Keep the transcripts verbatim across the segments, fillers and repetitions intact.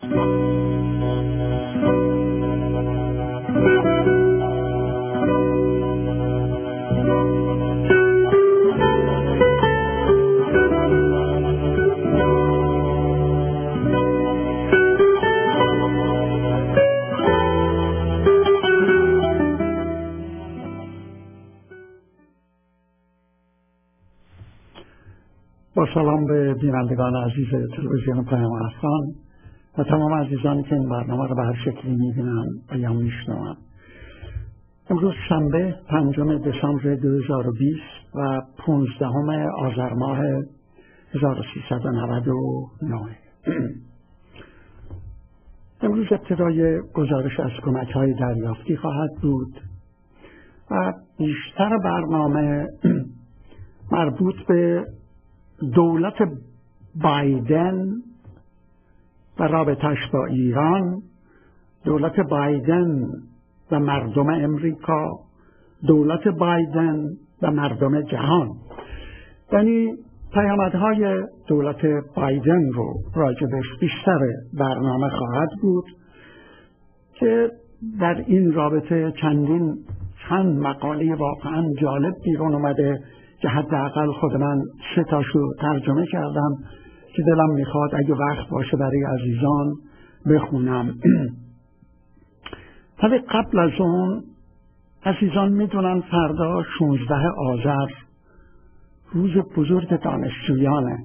با سلام به بینندگان عزیز تلویزیون پیام افغان و تمام عزیزانی که این برنامه رو به هر شکلی می‌بینن و یا میشنون. امروز شنبه پنجم دسامبر دو هزار و بیست و پانزدهم آذر ماه هزار و سیصد و نود و نه. امروز ابتدای گزارش از کمک‌های دریافتی خواهد بود و بیشتر برنامه مربوط به دولت بایدن و رابطه‌اش با ایران، دولت بایدن و مردم امریکا، دولت بایدن و مردم جهان. یعنی پیامدهای دولت بایدن رو راجبش بیشتر برنامه خواهد بود که در این رابطه چندین چند مقاله واقعا جالب بیرون اومده که حداقل خود من سه تاشو ترجمه کردم که دلم میخواد اگه وقت باشه برای عزیزان بخونم. ولی قبل از اون عزیزان میدونن فردا شانزده آذر روز بزرگ دانشجویانه.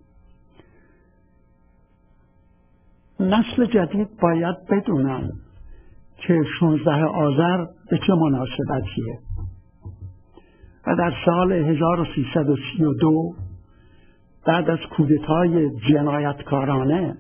نسل جدید باید بدونن که شانزده آذر به چه مناسبتیه. و در سال هزار و سیصد و سی و دو بعد از کودتای جنایتکارانه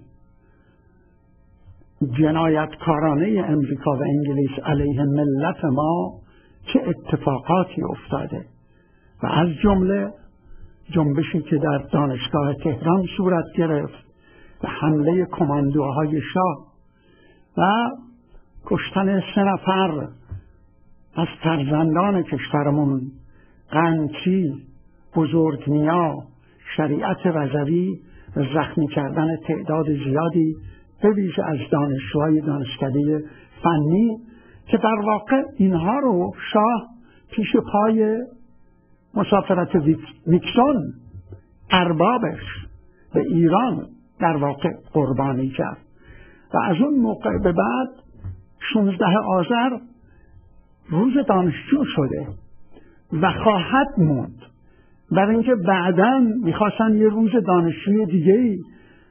جنایتکارانه امریکا و انگلیس علیه ملت ما چه اتفاقاتی افتاده و از جمله جنبشی که در دانشگاه تهران صورت گرفت و حمله کماندوهای شاه و کشتن سه نفر از فرزندان کشورمون، قنچی، بزرگنیا، شریعت رضوی و زخمی کردن تعداد زیادی به ویژه از دانشجوهای دانشکده فنی که در واقع اینها رو شاه پیش پای مسافرت نیکسون اربابش به ایران در واقع قربانی کرد و از اون موقع به بعد شانزده آذر روز دانشجو شده و خواهد موند، برای اینکه بعداً میخواستن یه روز دانشجوی دیگه‌ای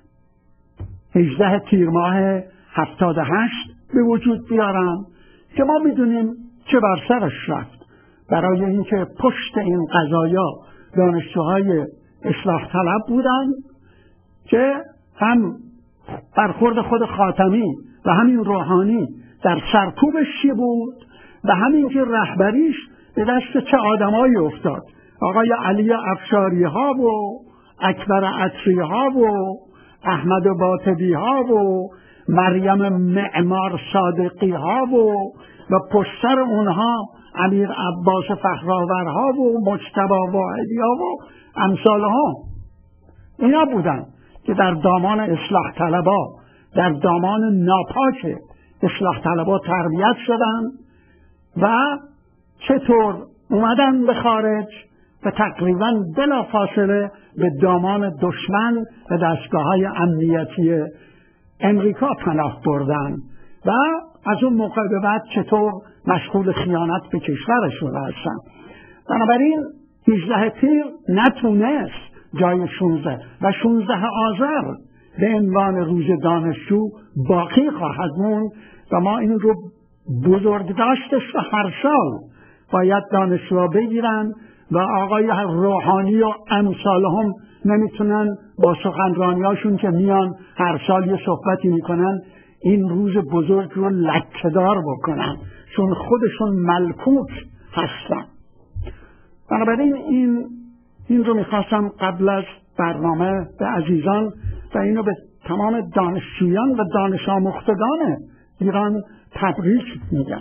هجده تیر ماه هفتاد و هشت به وجود بیارن که ما میدونیم چه بر سرش رفت. برای اینکه پشت این قضایا دانشجوهای اصلاح طلب بودن که هم برخورد خود خاتمی و همین روحانی در سرکوبش چی بود و همین که رهبریش به دست چه آدمایی افتاد، آقای علی افشاری ها و اکبر عطری ها و احمد باطبی ها و مریم معمار صادقی ها و و پشتر اونها امیر عباس فخرآور ها و مجتبی واحدی ها و امثال ها. اینا بودن که در دامان اصلاح طلبا، در دامان ناپاک اصلاح طلبا تربیت شدن و چطور اومدن به خارج و تقریبا بلا فاصله به دامان دشمن و دستگاه‌های امنیتی امریکا پناه بردن و از اون موقع به بعد چطور مشغول خیانت به کشورشون هستن. بنابراین هجده تیر نتونست جای شانزده و شانزده آذر به عنوان روز دانشجو باقی خواهد موند و ما این رو بزرگ داشتش و هر سال باید دانشجوها بگیرن و آقای روحانی و امثال هم نمیتونن با سخنرانیاشون که میان هر سال یه صحبتی میکنن این روز بزرگ رو لکه‌دار بکنن، چون خودشون ملکوت هستن. بنابراین این این رو میخواستم قبل از برنامه به عزیزان و اینو به تمام دانشجویان و دانش آموختگان ایران تبریک میگم.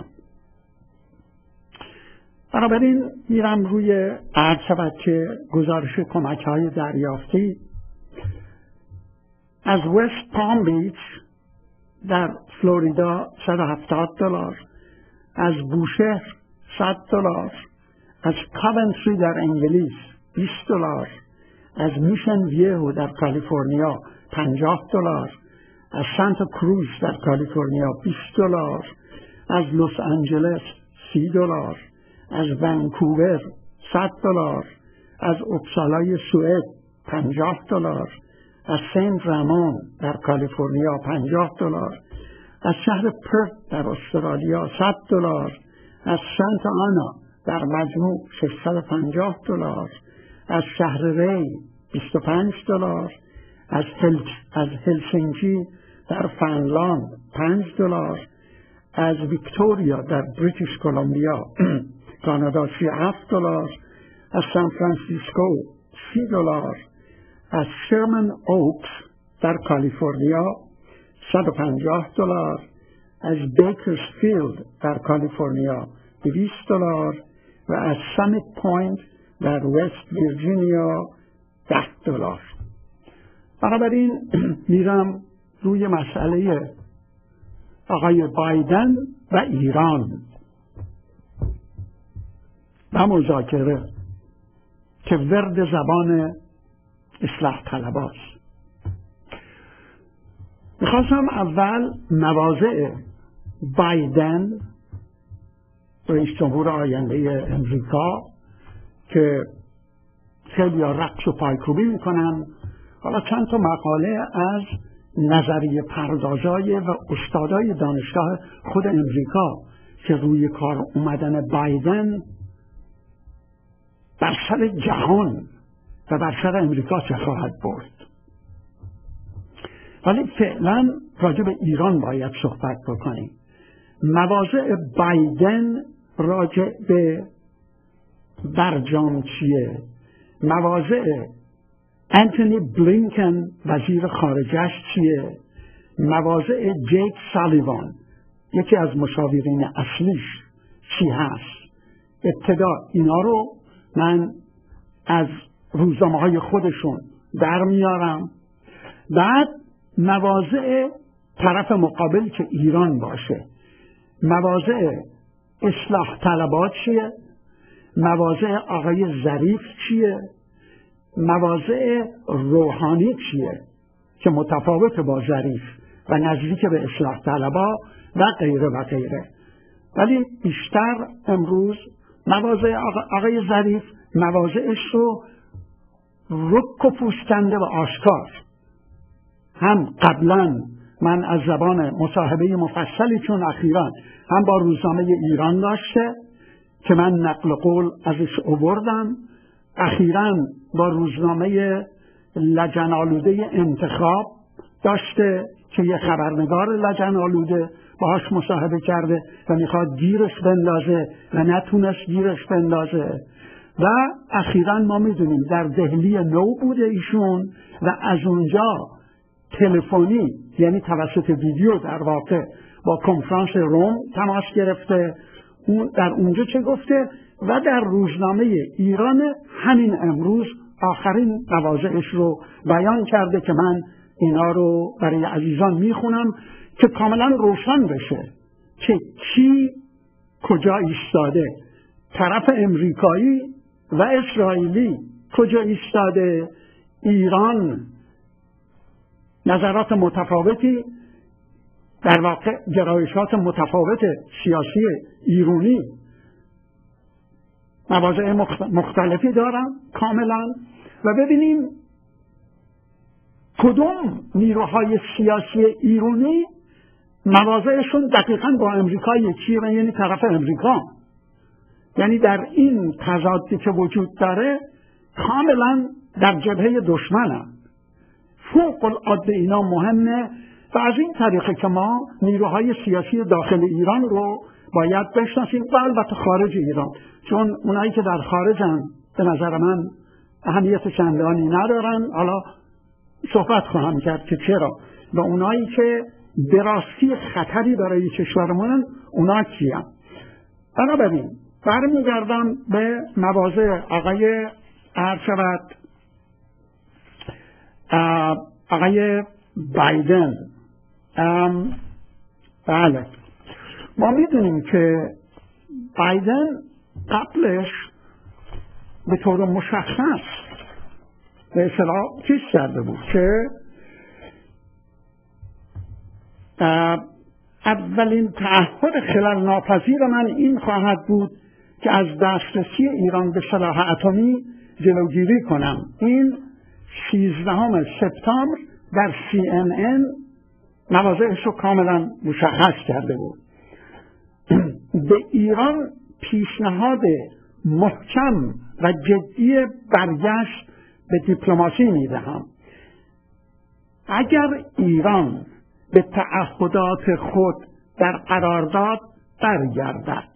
بنابراین میرم روی عرض شود که گزارش کمک‌های دریافتی از وست پام بیچ در فلوریدا صد و هفتاد دلار، از بوشهر صد دلار، از کاونتری در انگلیس بیست دلار، از میشن ویهو در کالیفرنیا پنجاه دلار، از سانتا کروز در کالیفرنیا بیست دلار، از لس آنجلس سی دلار، از ونکوور صد دلار، از اوپسالای سوئد پنجاه دلار، از سنت رامان در کالیفرنیا پنجاه دلار، از شهر پرت در استرالیا صد دلار، از سانتا آنا در مجموع ششصد و پنجاه دلار، از شهر ری بیست و پنج دلار، از هل... از هلسینکی در فنلاند پنج دلار، از ویکتوریا در بریتیش کلمبیا کانادا سی و هفت دلار، از سان فرانسیسکو سی دلار، از شرمن اوکس در کالیفرنیا صد و پنجاه دلار، از بیکرزفیلد در کالیفرنیا دویست دلار و از سامیت پوینت در وست ویرجینیا ده دلار. بنابراین میرم روی مسئله آقای بایدن و ایران و مذاکره که ورد زبان اصلاح طلباست. میخواستم اول مواضع بایدن رئیس جمهور آینده امریکا که خیلی رقص و پایکوبی میکنن، حالا چند تا مقاله از نظریه پردازای و استادای دانشگاه خود امریکا که روی کار اومدن بایدن بر سر جهان و بر سر امریکا چه خواهد برد. ولی فعلا راجع به ایران باید صحبت بکنیم. مواضع بایدن راجع به برجام چیه؟ مواضع انتونی بلینکن وزیر خارجش چیه؟ مواضع جیک سالیوان یکی از مشاورین اصلیش چی هست؟ ابتدا اینا رو من از روزنامه های خودشون در میارم، بعد مواضع طرف مقابل که ایران باشه، مواضع اصلاح طلبات چیه، مواضع آقای ظریف چیه، مواضع روحانی چیه که متفاوت با ظریف و نزدیک به اصلاح طلبا و غیره و غیره. ولی بیشتر امروز مواضع آقای ظریف مواضعش رو رک و پوشکنده و آشکار، هم قبلا من از زبان مصاحبه مفصلی چون اخیراً هم با روزنامه ایران داشته که من نقل قول ازش آوردم، اخیراً با روزنامه لجن آلوده انتخاب داشته که یه خبرنگار لجن آلوده باهاش مصاحبه کرده و میخواد گیرش بندازه و نتونست گیرش بندازه. و اخیراً ما میدونیم در دهلی نو بوده ایشون و از اونجا تلفنی یعنی توسط ویدیو در واقع با کنفرانس روم تماس گرفته، اون در اونجا چه گفته و در روزنامه ایران همین امروز آخرین مواضعش رو بیان کرده که من اینا رو برای عزیزان میخونم که کاملا روشن بشه که کی کجا ایستاده، طرف امریکایی و اسرائیلی کجا ایستاده، ایران نظرات متفاوتی در واقع گرایشات متفاوت سیاسی ایرانی مواضع مختلفی دارن کاملا و ببینیم کدوم نیروهای سیاسی ایرانی مواضعشون دقیقاً با امریکا یکیه و یعنی طرف امریکا. یعنی در این تضادی که وجود داره کاملا در جبهه دشمنن. فوق العاده اینا مهمه و از این طریقه که ما نیروهای سیاسی داخل ایران رو باید بشناسیم و البته خارج ایران، چون اونایی که در خارجن به نظر من اهمیت چندانی ندارن. حالا صحبت خواهم کرد که چرا. و اونایی که به راستی خطری برای کشورمونن اونا کیان. بنابراین برمیگردم به مواضع آقای عرض شود آقای بایدن. بله، ما میدونیم که بایدن قبلش به طور مشخص به اصطلاح چیز کرده بود که اولین تعهد خلل ناپذیر من این خواهد بود که از دسترسی ایران به سلاح اتمی جلوگیری کنم. این سیزدهم سپتامبر در سی ان ان مواضعش رو کاملا مشخص کرده بود. به ایران پیشنهاد محکم و جدی برگشت به دیپلماسی میدهم. اگر ایران به تعهدات خود در قرارداد برگردد،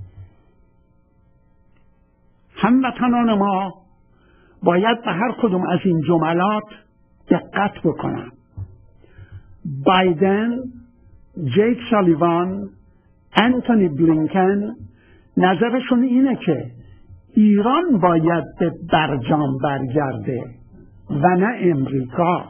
هموطنان ما باید به هر کدوم از این جملات دقت بکنند. بایدن، جیک سالیوان، انتونی بلینکن نظرشون اینه که ایران باید به برجام برگرده و نه امریکا.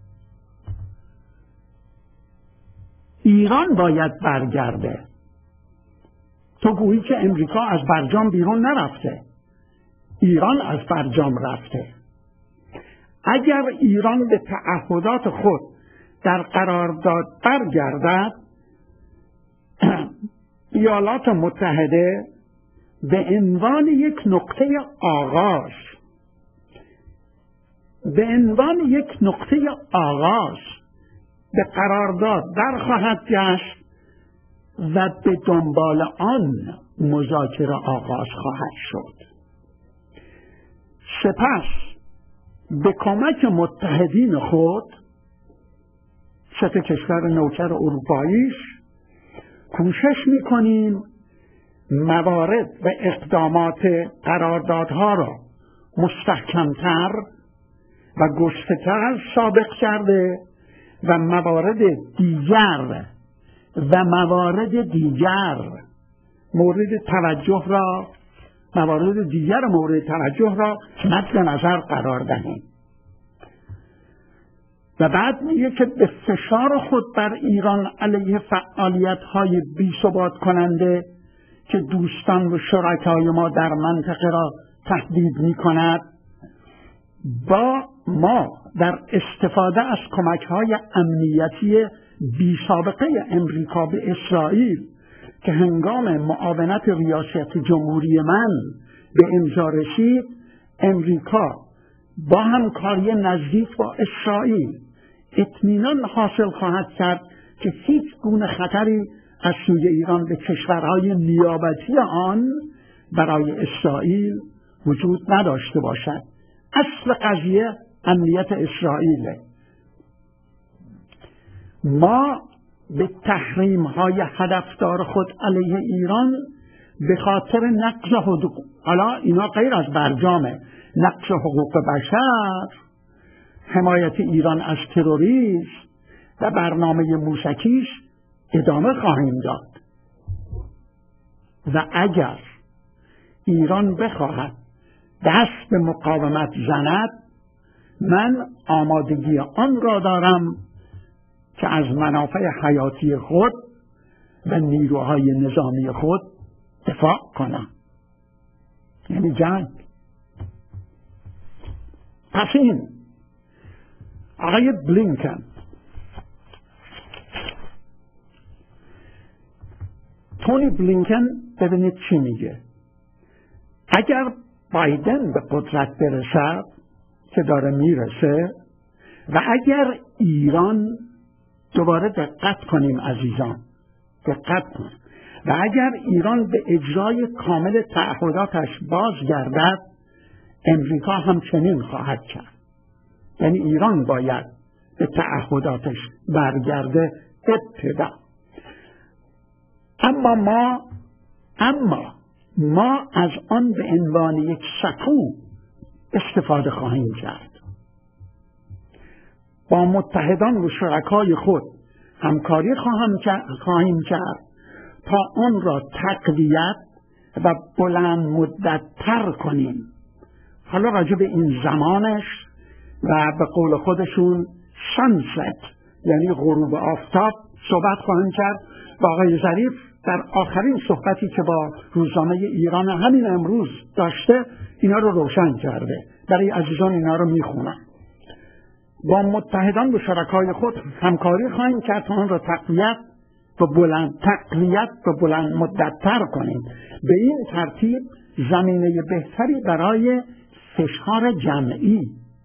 ایران باید برگرده. تو گویی که امریکا از برجام بیرون نرفته، ایران از برجام رفته. اگر ایران به تعهدات خود در قرارداد برگردد، ایالات متحده به عنوان یک نقطه آغاز به عنوان یک نقطه آغاز به قرارداد در خواهد گشت و به دنبال آن مذاکره آغاز خواهد شد. سپس به کمک متحدین خود، سه کشور نوکر اروپاییش، کوشش میکنیم موارد و اقدامات قراردادها را مستحکمتر و گسترتر از سابق کرده و موارد دیگر و موارد دیگر مورد توجه را موارد دیگر مورد توجه را مد نظر قرار دهیم. و بعد میگه که به فشار خود بر ایران علیه فعالیت‌های بی‌ثبات کننده که دوستان و شرکای ما در منطقه را تهدید می‌کند، با ما در استفاده از کمک‌های امنیتی بی‌سابقه امریکا به اسرائیل که هنگام معاونت ریاست جمهوری من به امضا رسید، امریکا با همکاری نزدیک با اسرائیل اطمینان حاصل خواهد کرد که هیچ گونه خطری از سوی ایران به کشورهای نیابتی آن برای اسرائیل وجود نداشته باشد. اصل قضیه امنیت اسرائیل. ما به تحریم های هدفدار خود علیه ایران به خاطر نقض حقوق، حالا اینا غیر از برجامه، نقض حقوق بشر، حمایت ایران از تروریسم و برنامه موشکیش ادامه خواهیم داد. و اگر ایران بخواهد دست به مقاومت زند، من آمادگی آن را دارم که از منافع حیاتی خود و نیروهای نظامی خود دفاع کنم، یعنی جنگ. پس این آقای بلینکن تونی بلینکن ببینید چی میگه. اگر بایدن به قدرت برسد که داره میرسه، و اگر ایران، دوباره دقت کنیم عزیزان، دقت کنیم، و اگر ایران به اجرای کامل تعهداتش بازگردد، امریکا همچنین خواهد کرد. یعنی ایران باید به تعهداتش برگرده ابتدا. اما ما اما ما از آن به عنوان یک سکو استفاده خواهیم کرد. با متحدان و شرکای خود همکاری خواهیم کرد تا آن را تقویت و بلند مدت تر کنیم. حالا راجع به این زمانش و به قول خودشون سانست، یعنی غروب آفتاب، صحبت خواهیم کرد با آقای ظریف در آخرین صحبتی که با روزنامه ایران همین امروز داشته اینا رو روشن کرده. برای عزیزان اینا رو میخونم. با متحدان و شرکای خود همکاری خواهیم کرد تا آن را تقویت و بلند تقویت و بلند مدت‌تر کنیم. به این ترتیب زمینه بهتری برای فشار جمعی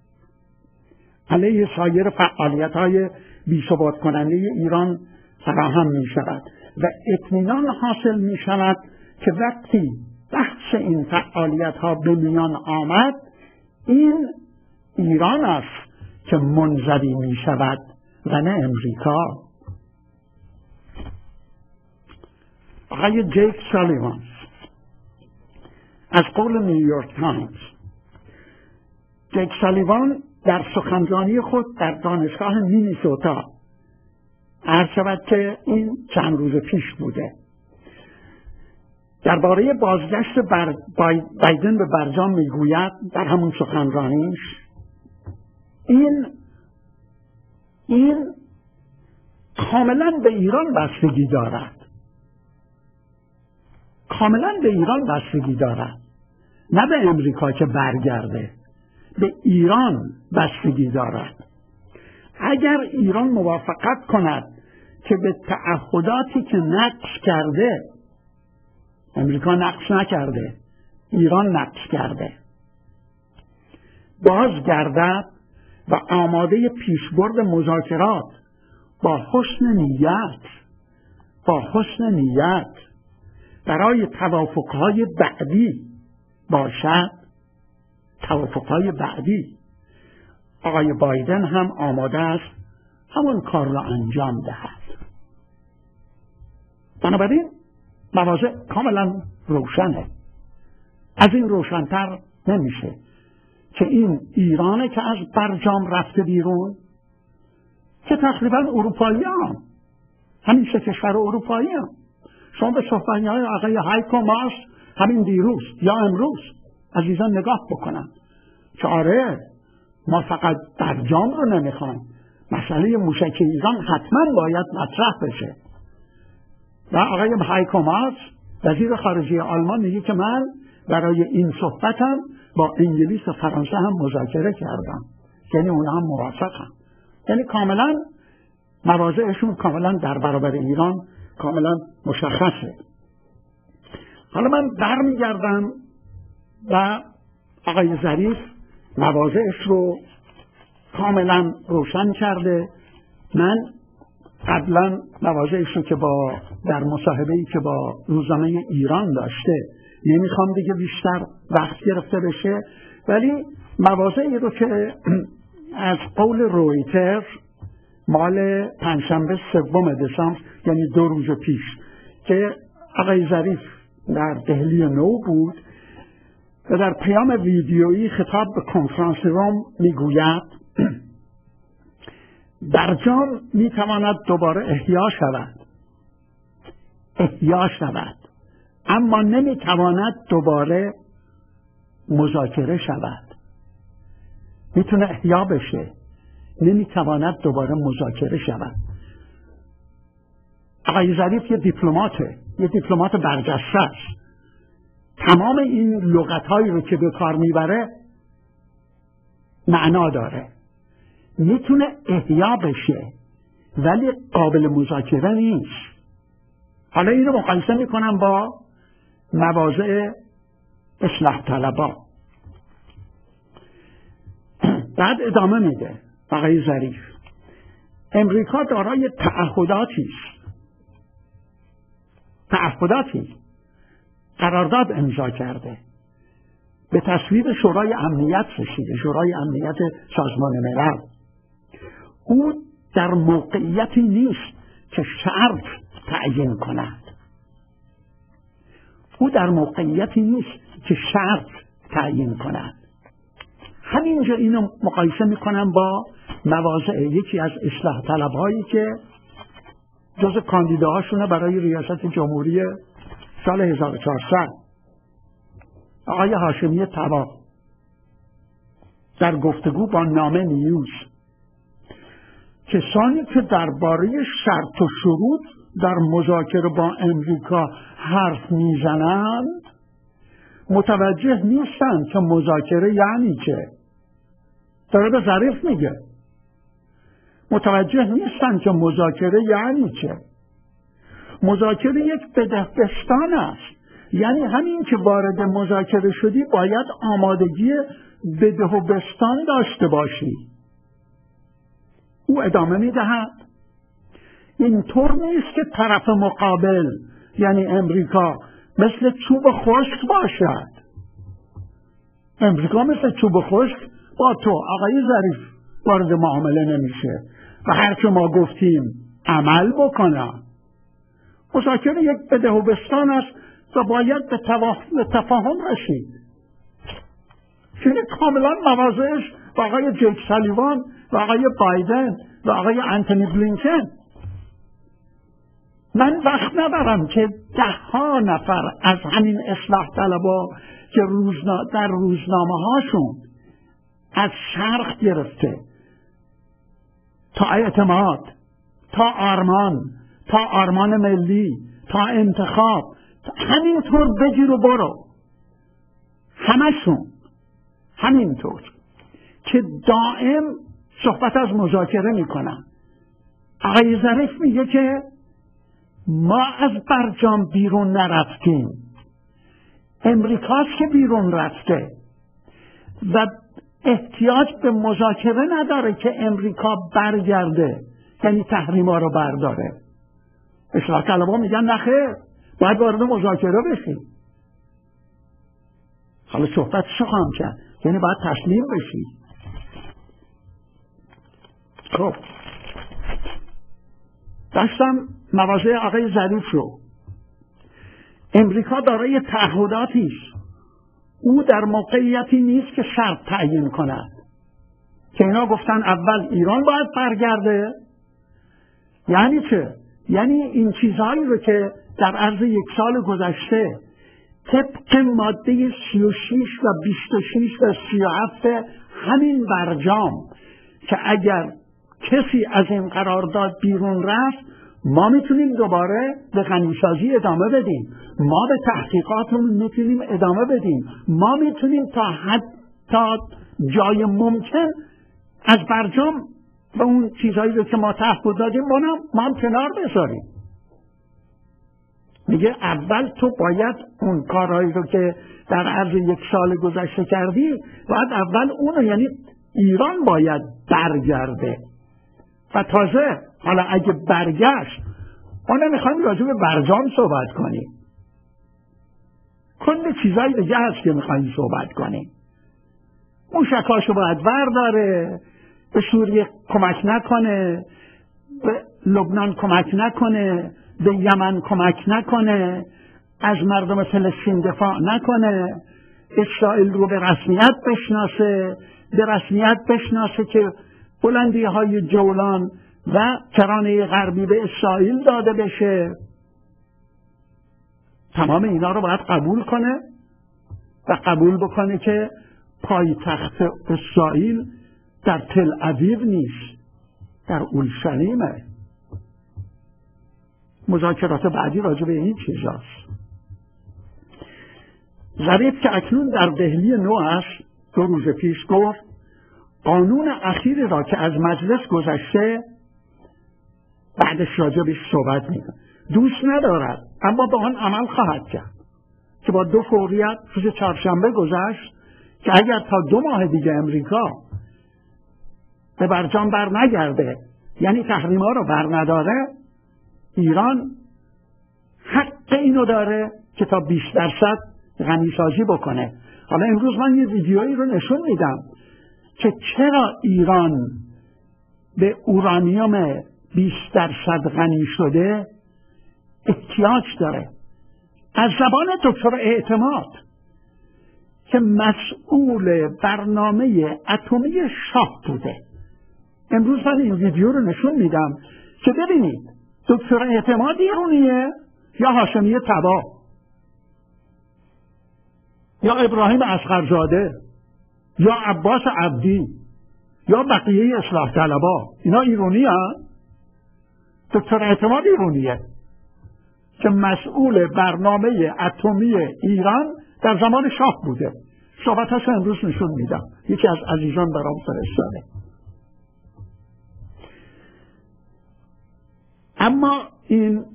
علیه سایر فعالیت‌های بی‌ثبات کننده ایران فراهم می شود و اطمینان حاصل می شود که وقتی بحث این فعالیت‌ها به میان آمد این ایران است که منزوی می شود و نه امریکا. آقای جیک سالیوان از قول نیویورک تایمز، جیک سالیوان در سخنرانی خود در دانشگاه مینیسوتا، عرض شود که این چند روز پیش بوده، درباره بازگشت بر بایدن به برجام میگوید در همون سخنرانیش این این کاملا به ایران بستگی دارد، کاملا به ایران بستگی دارد، نه به امریکا که برگرده، به ایران بستگی دارد. اگر ایران موافقت کند که به تعهداتی که نقض کرده، امریکا نقض نکرده، ایران نقض کرده، بازگردد و آماده پیشبرد مذاکرات با حسن نیت با حسن نیت برای توافقهای بعدی باشد، توافقهای بعدی، آقای بایدن هم آماده است همون کار را انجام دهد. بنابراین مواضع کاملا روشنه، از این روشنتر نمیشه که این ایرانه که از برجام رفته بیرون، که تقریبا اروپایی هم همین سه کشور اروپایی هم. شما به صحبت‌های آقای هایکو ماس همین دیروز یا امروز عزیزان نگاه بکنن که آره ما فقط برجام رو نمیخوایم، مسئله موشک ایران حتما باید مطرح بشه. و آقای هایکو ماس وزیر خارجه آلمان میگه که من برای این صحبتم با انگلیس و فرانسه هم مذاکره کردم، یعنی اونا هم موافقن، یعنی کاملا مواضعشون کاملا در برابر ایران کاملا مشخصه. حالا من برمیگردم و آقای ظریف مواضعش رو کاملا روشن کرده. من قبلا مواضعش رو که با در مصاحبه‌ای که با روزنامه ایران داشته نمیخوام دیگه بیشتر وقت گرفته بشه، ولی مواضعی رو که از قول رویتر مال پنجشنبه سوم دسامبر، یعنی دو روز پیش، که آقای ظریف در دهلی نو بود و در پیام ویدیویی خطاب به کنفرانس روم میگوید برجام میتواند دوباره احیا شود احیا شود اما نمیتواند دوباره مذاکره شود. میتونه احیا بشه، نمیتواند دوباره مذاکره شود. آقای ظریف یه دیپلماته، یه دیپلمات برجسته است. تمام این لغت‌هایی رو که به کار میبره معنا داره. میتونه احیا بشه ولی قابل مذاکره نیست. حالا این رو مقایسه میکنم با مواضع اصلاح طلبا. بعد ادامه میده آقای ظریف امریکا دارای تعهداتی است تعهداتی قرارداد امضا کرده، به تصویب شورای امنیت رسیده، شورای امنیت سازمان ملل. او در موقعیتی نیست که شرط تعیین کند او در موقعیتی نیست که شرط تعیین کند. همینجا اینو مقایسه میکنم با مواضع یکی از اصلاح طلبهایی که جز کاندیداهاشونه برای ریاست جمهوری سال هزار و چهارصد، آقای هاشمی طبا در گفتگو با نامه نیوز کسانی که درباره شرط و شروط در مذاکره با امریکا حرف میزنند متوجه نیستند که مذاکره یعنی چه. داره به ظریف میگه متوجه نیستند که مذاکره یعنی چه. مذاکره یک بدهبستان است، یعنی همین که وارد مذاکره شدی باید آمادگی بده و بستان داشته باشی. او ادامه میدهد اینطور نیست که طرف مقابل یعنی امریکا مثل چوب خشک باشد. امریکا مثل چوب خشک با تو آقای ظریف وارد معامله نمیشه و هر که ما گفتیم عمل بکنم. مذاکره یک بده و بستان است و باید به تفاهم رسید. چون کاملا مواضعش با آقای جیک سالیوان و آقای بایدن و آقای انتونی بلینکن. من وقت ندارم که ده ها نفر از همین اصلاح طلبا که روزنا در روزنامه هاشون از شرق گرفته تا اعتماد تا آرمان تا آرمان ملی تا انتخاب همینطور بگیر و برو، همشون همینطور که دائم صحبت از مذاکره میکنن. آقای ظریف میگه که ما از برجام بیرون نرفتیم، امریکاست که بیرون رفته و احتیاج به مذاکره نداره که امریکا برگرده یعنی تحریما رو برداره. اصلاح طلبا میگن نخیر، باید وارد مذاکره بشیم. حالا صحبت چه خواهم کرد؟ یعنی باید تسلیم بشی. خب داشتم مواضع آقای ظریف رو. امریکا دارای تعهداتی است، او در موقعیتی نیست که شرط تعیین کند. که اینا گفتن اول ایران باید برگرده. یعنی چه؟ یعنی این چیزهایی رو که در عرض یک سال گذشته طبق ماده سی و شش و بیست و شش و سی و هفت همین برجام که اگر کسی از این قرارداد بیرون رفت ما میتونیم دوباره به غنیسازی ادامه بدیم، ما به تحقیقاتمون میتونیم ادامه بدیم، ما میتونیم تا حد تا جای ممکن از برجام و اون چیزهایی رو که ما تعهد دادیم ما هم کنار بذاریم. میگه اول تو باید اون کارهایی رو که در عرض یک سال گذشته کردی باید اول اونو، یعنی ایران باید برگرده و تازه حالا اگه برگشت ما نمیخوایم راجع به برجام صحبت کنیم، کل چیزایی دیگه هست که میخوایم صحبت کنیم. اون شکاشو باید برداره، به سوریه کمک نکنه، به لبنان کمک نکنه، به یمن کمک نکنه، از مردم فلسطین دفاع نکنه، اسرائیل رو به رسمیت بشناسه، به رسمیت بشناسه که بلندی های جولان و کرانه غربی به اسرائیل داده بشه. تمام اینا رو باید قبول کنه و قبول بکنه که پایتخت اسرائیل در تل اویو نیست، در اورشلیمه. مذاکرات بعدی راجع به این چیزاست. ظریف که اکنون در دهلی نو است دو روز پیش گفت قانون اخیری را که از مجلس گذشته بعدش راجع بهش صحبت میکنه. دوست ندارد اما به آن عمل خواهد کرد که با دو فوریت روز چهارشنبه گذشت که اگر تا دو ماه دیگه امریکا به برجام بر نگرده یعنی تحریما رو بر نداره، ایران حق اینو داره که تا بیست درصد غنیسازی بکنه. حالا امروز من یه ویدیویی رو نشون میدم که چرا ایران به اورانیوم بیست درصد غنی شده احتیاج داره. از زبان دکتر اعتماد که مسئول برنامه اتمی شاه بوده. امروز من این ویدیو رو نشون میدم که ببینید دکتر اعتماد ایرانیه یا هاشمی تبا یا ابراهیم اصغرزاده یا عباس عبدی یا بقیه اصلاح طلبا، اینا ایرانی هست؟ دکتر اعتماد ایرانیه که مسئول برنامه اتمی ایران در زمان شاه بوده. صحبتاش امروز نشون میدم، یکی از عزیزان برام فرستاده. اما این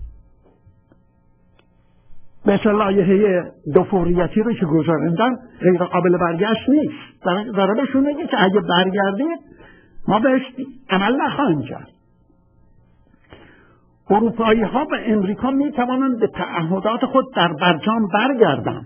مثل لایحه دوفوریتی رو که گذاردن غیر قابل برگشت نیست. داره بهشون میگه که اگه برگردید ما بهش عمل نخواهیم کرد. اروپایی ها و امریکا می توانند به تعهدات خود در برجام برگردند.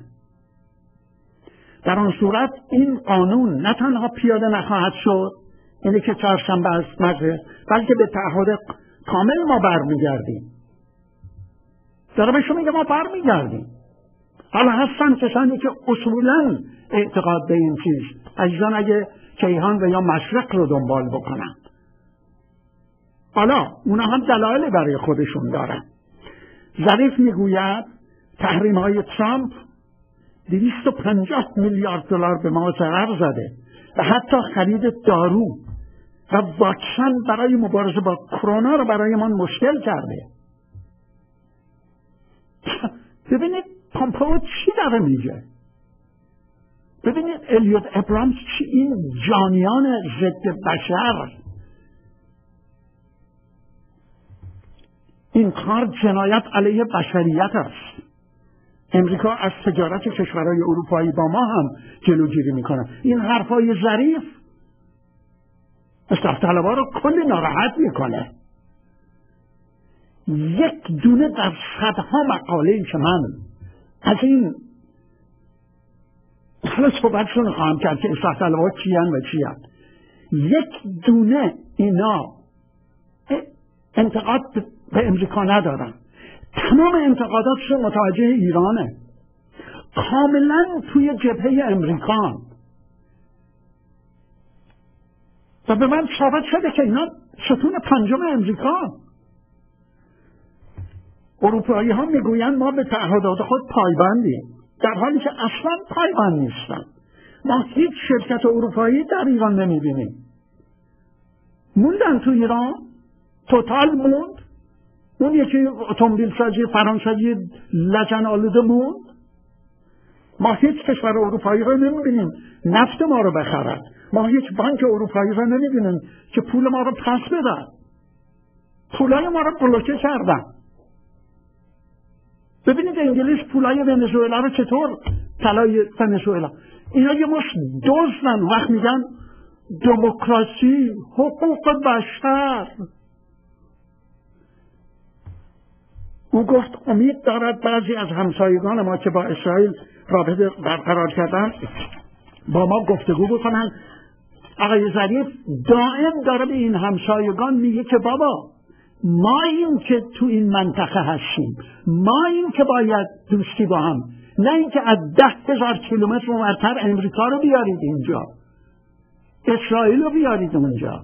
در آن صورت این قانون نه تنها پیاده نخواهد شد، اینه که چهارشنبه از مجلس، بلکه به تعهد کامل ما برمیگردیم. داره بهشون میگه ما برمیگردیم. حالا هستن کسانی که اصولا اعتقاد به این چیز، عزیزان اگه کیهان و یا مشرق رو دنبال بکنن، حالا اونا هم دلایل برای خودشون دارن. ظریف میگوید تحریم های ترامپ دویست و پنجاه میلیارد دلار به ما ضرر زده و حتی خرید دارو و واکسن برای مبارزه با کرونا رو برایمان مشکل کرده. ببینید پامپئو چی داره میگه. ببینید الیوت ابرامز چی، این جانیان ضد بشر، این کار جنایت علیه بشریت است. امریکا از تجارت کشورهای اروپایی با ما هم جلوگیری میکنه. این حرفای ظریف اصلاح طلبها رو کلی ناراحت میکنه. یک دونه در صدها مقاله‌ای که من از این حالا صحبتشون خواهم کرد که اصلاح طلبها چیان و چیان، یک دونه اینا انتقاد به امریکا ندارن. تمام انتقاداتشون متوجه ایرانه، کاملا توی جبهه امریکان. و به من ثابت شده که اینا ستون پنجم امریکا. اروپایی ها میگویند ما به تعهدات خود پایبندیم، در حالی که اصلا پایبند نیستن. ما هیچ شرکت اروپایی در ایران نمیبینیم. موندن تو ایران، توتال موند، اون یکی اتومبیل سازی فرانسوی لجن آلوده موند. ما هیچ کشور اروپایی رو نمیبینیم نفت ما رو بخرد. ما هیچ بانک اروپایی رو نمیبینیم که پول ما رو پس بدن. پولای ما رو بلوکه کردن. ببینید انگلیس پولای ونزوئلا رو چطور، طلای ونزوئلا، اینا یه مش دزدن. وقت میگن دموکراسی، حقوق بشر. او گفت امید دارد بعضی از همسایگان ما که با اسرائیل رابطه برقرار کردن با ما گفتگو بکنن. آقای ظریف دائم داره به این همسایگان میگه که بابا ما این که تو این منطقه هستیم، ما این که باید دوستی با هم، نه این که از ده هزار کیلومتر اونورتر امریکا رو بیارید اینجا، اسرائیل رو بیارید اونجا.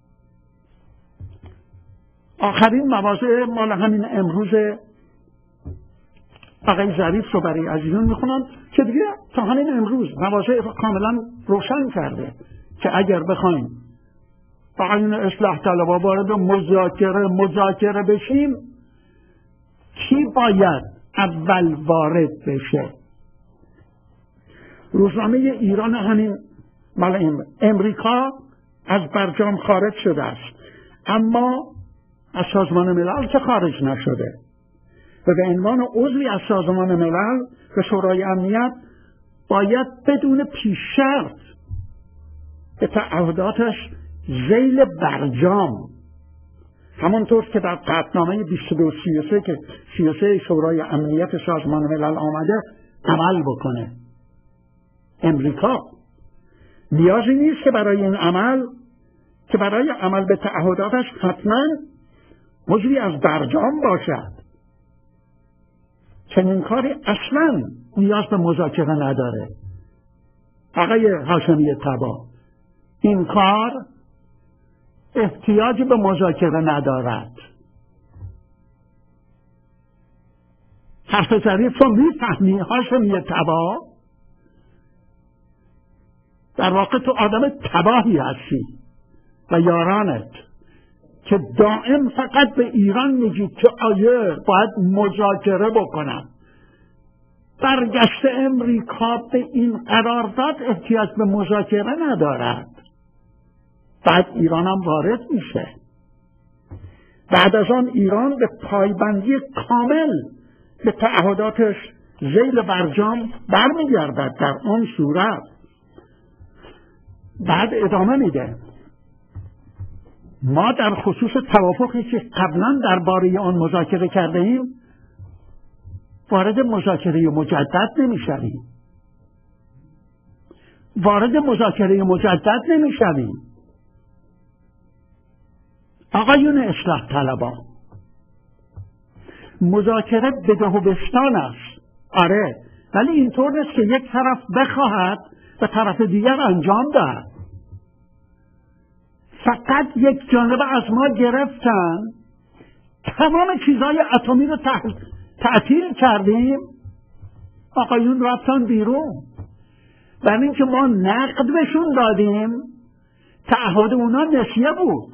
آخرین مواضع مال همین امروز آقای ظریف رو برای عزیزان میخونم که دیگه تا همین امروز مواضع کاملا روشن کرده که اگر بخوایم آقایون اصلاح طلبها وارد مذاکره مذاکره بشیم، کی باید اول وارد بشه؟ روزنامه ایران همین مال امریکا از برجام خارج شده است، اما از سازمان ملل که خارج نشده و به عنوان عضوی از سازمان ملل و شورای امنیت باید بدون پیش شرط به تعهداتش ذیل برجام، همونطور که در قطعنامه بیست و دو سی و سه که سی و سه شورای امنیت سازمان ملل آمده عمل بکنه. امریکا نیازی نیست که برای این عمل که برای عمل به تعهداتش حتما عضوی از برجام باشد. چنین کاری اصلا نیاز به مذاکره نداره. آقای هاشمی طبا، این کار احتیاجی به مذاکره ندارد. حرف ظریف رو میفهمی هاشمی طبا؟ در واقع تو آدم تباهی هستی و یارانت که دائم فقط به ایران میگید که آیه باید مذاکره بکنم. برگشته امریکا به این قرارداد احتیاج به مذاکره ندارد. بعد ایران هم وارد میشه. بعد از آن ایران به پایبندی کامل به تعهداتش ذیل برجام برمیگردد. در آن صورت بعد ادامه میده ما در خصوص توافقی که قبلا درباره آن مذاکره کرده ایم وارد مذاکره مجدد نمیشویم. وارد مذاکره مجدد نمیشویم. آقایون اصلاح طلبان، مذاکره به ده و بستان است. آره، ولی اینطور نیست که یک طرف بخواهد و طرف دیگر انجام دهد. فقط یک جانبه از ما گرفتن، تمام چیزهای اتمی رو تعطیل کردیم، آقایون رفتن بیرون. برای اینکه ما نقد بهشون دادیم، تعهد اونا نسیه بود.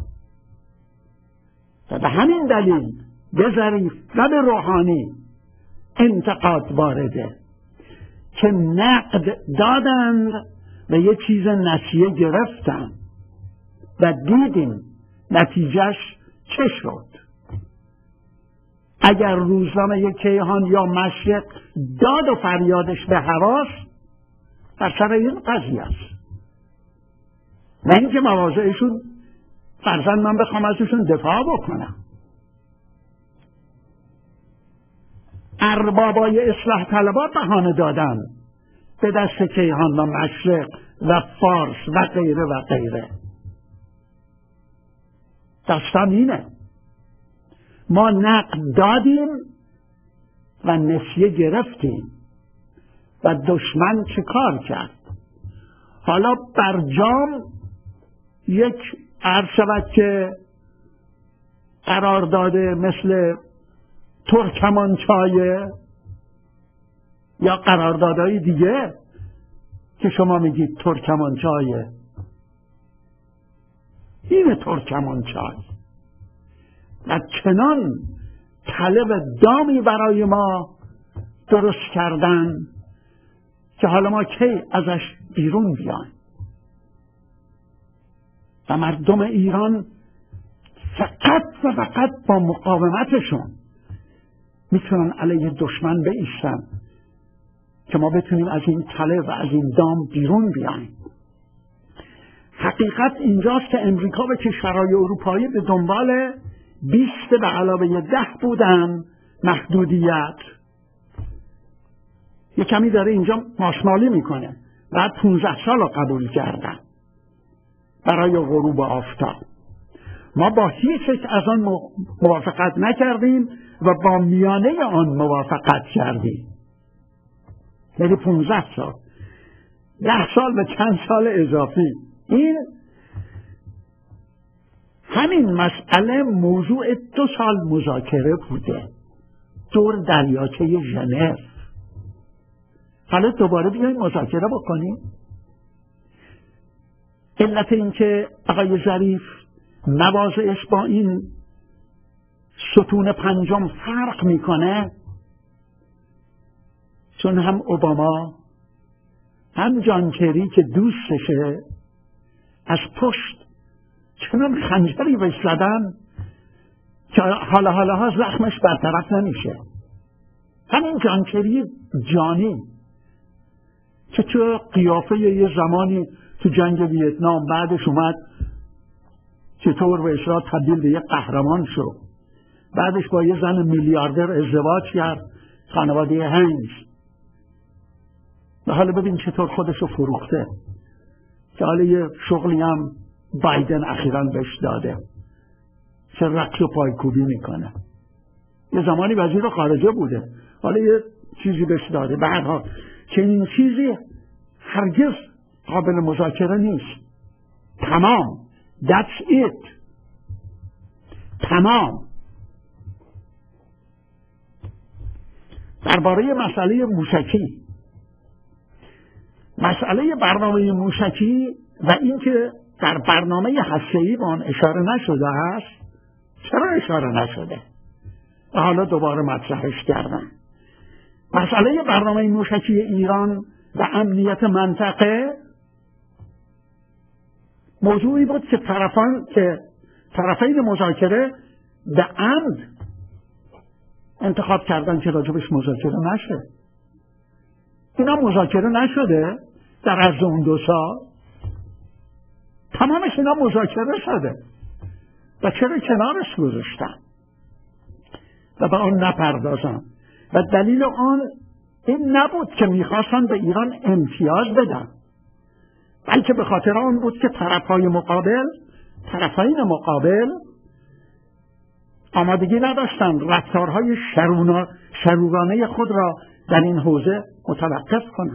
و به همین دلیل به ظریف و به روحانی انتقاد وارده که نقد دادند و یه چیز نسیه گرفتند و دیدیم نتیجهش چه شد. اگر روزنامه کیهان یا مشرق داد و فریادش به هواست در سر این قضیه است، نه اینکه مواضعشون فرضاً من بخوام ازشون دفاع بکنم. اربابای اصلاح طلبا بهانه دادن به دست کیهان و مشرق و فارس و غیره و غیره. داستان اینه، ما نقد دادیم و نسیه گرفتیم و دشمن چه کار کرد. حالا برجام یک عرض شود که قرار داده مثل ترکمانچای یا قراردادهای دیگه که شما میگید ترکمانچای، این ترکمانچای و چنان طلب دامی برای ما درست کردن که حالا ما کی ازش بیرون بیایم. و مردم ایران فقط و فقط با مقاومتشون میتونن علیه دشمن بایستن که ما بتونیم از این تله و از این دام بیرون بیاییم. حقیقت اینجاست که امریکا و کشورهای اروپایی به دنبال بیست به علاوه ده بودن محدودیت. یک کمی داره اینجا ماشمالی میکنه. بعد پونزده سال رو قبول کردن برای غروب آفتاب. ما با هیچ یک از آن موافقت نکردیم و با میانه آن موافقت کردیم. یعنی پونزده سال، ده سال و چند سال اضافی. این همین مسئله موضوع دو سال مذاکره بوده دور دریاچه ژنو. حالا دوباره بیاییم مذاکره بکنیم. علت این که آقای ظریف مواضعش با این ستون پنجم فرق میکنه چون هم اوباما هم جان کری که دوستشه از پشت چنان خنجری بهش زدن که حالا حالا ها زخمش برطرف نمیشه. همین جان کری جانی که تو قیافه یه زمانی تو جنگ ویتنام بعدش اومد چطور به اصلاح تبدیل به یه قهرمان شد، بعدش با یه زن میلیاردر ازدواج کرد، خانواده هنگز، و حالا ببین چطور خودشو فروخته که حالا یه شغلی هم بایدن اخیراً بهش داده، چه رقص و پایکوبی میکنه. یه زمانی وزیر خارجه بوده، حالا یه چیزی بهش داده. به هر حال چنین چیزی هرگز قابل مذاکره نیست. تمام. That's it. تمام. درباره مسئله موشکی مسئله برنامه موشکی و اینکه در برنامه هسته‌ای به آن اشاره نشده است، چرا اشاره نشده؟ و حالا دوباره مطرحش کردم. مسئله برنامه موشکی ایران و امنیت منطقه موضوعی بود که طرفان که طرفین مذاکره به عمد انتخاب کردن که راجبش مذاکره نشه. اینا مذاکره نشده در عرض اون دو سال، تمامش اینا مذاکره شده و چرا کنارش گذاشتن و به آن نپردازن؟ و دلیل آن این نبود که میخواستن به ایران امتیاز بدن، بلکه به خاطر آن بود که طرفهای مقابل طرفین مقابل آمادگی نداشتن رفتارهای شرورانه خود را در این حوزه متوقف کنن.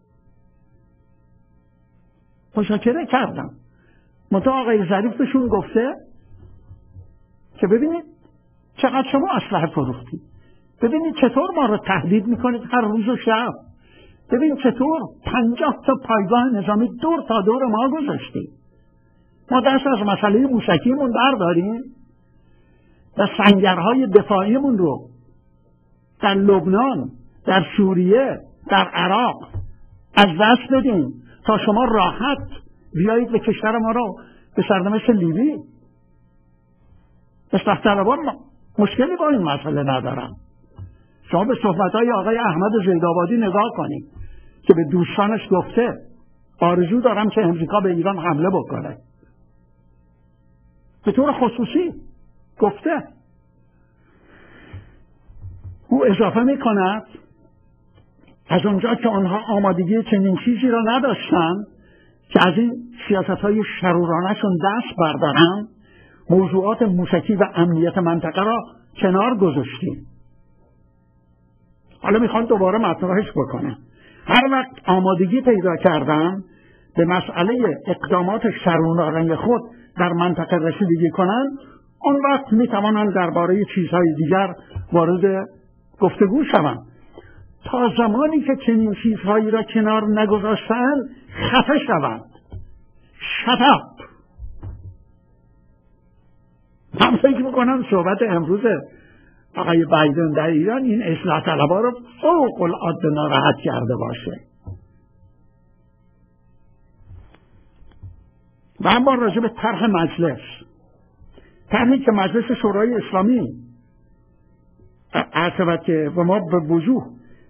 مذاکره کردن، منتها آقای ظریف بهشون گفته که ببینید چقدر شما اسلحه فروختید، ببینید چطور ما رو تهدید میکنید هر روز و شب، ببین چطور پنجاه تا پایگاه نظامی دور تا دور ما گذاشتید، ما دست از مسئله موشکیمون برداریم و سنگرهای دفاعیمون رو در لبنان، در سوریه، در عراق از دست بدیم تا شما راحت بیایید به کشور ما رو به سرنوشت لیبی. اصلاح طلبان مشکلی با این مسئله ندارن. شما به صحبت‌های آقای احمد زیدآبادی نگاه کنید که به دوستانش گفته آرزو دارم که امریکا به ایران حمله بکنه. به طور خصوصی گفته. او اضافه می‌کند از اونجا که آنها آمادگی چنین چیزی را نداشتن که از این سیاست‌های شرورانه‌شون دست بردارن، موضوعات موشکی و امنیت منطقه را کنار گذاشتیم. حالا میخوان دوباره مطرحش بکنن. هر وقت آمادگی پیدا کردن به مسئله اقدامات شرورانه خود در منطقه رسیدگی کنن، اون وقت میتوانند درباره چیزهای دیگر وارد گفتگو شوند. تا زمانی که چنین چیزهایی را کنار نگذاشتند خفه شوند. شتاب. من فکر میکنم صحبت امروز آقای بایدن در ایران این اصلاح طلبها رو فوق العاده ناراحت کرده باشه. و اما راجع به طرح مجلس، طرحی که مجلس شورای اسلامی عرض که و ما به وضوح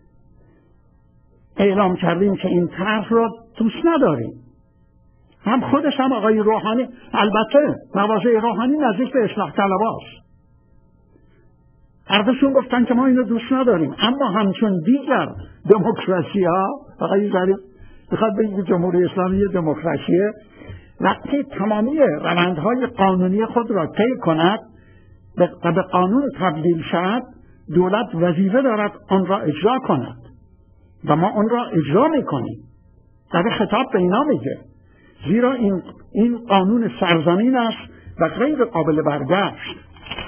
اعلام کردیم که این طرح را دوست نداریم. هم خودش هم آقای روحانی، البته نوازه روحانی نزدیک به اصلاح طلباست، هر دوشون گفتن که ما اینو دوست نداریم، اما همچون دیگر دموکراسی ها، آقای ظریف میخواد بگه جمهوری اسلامی دموکراسیه، وقتی تمامی روندهای قانونی خود را طی کند و به قانون تبدیل شود، دولت وظیفه دارد آن را اجرا کند و ما آن را اجرا میکنیم. در خطاب به اینا میگه، زیرا این این قانون سرزمین است و غیر قابل برگشت.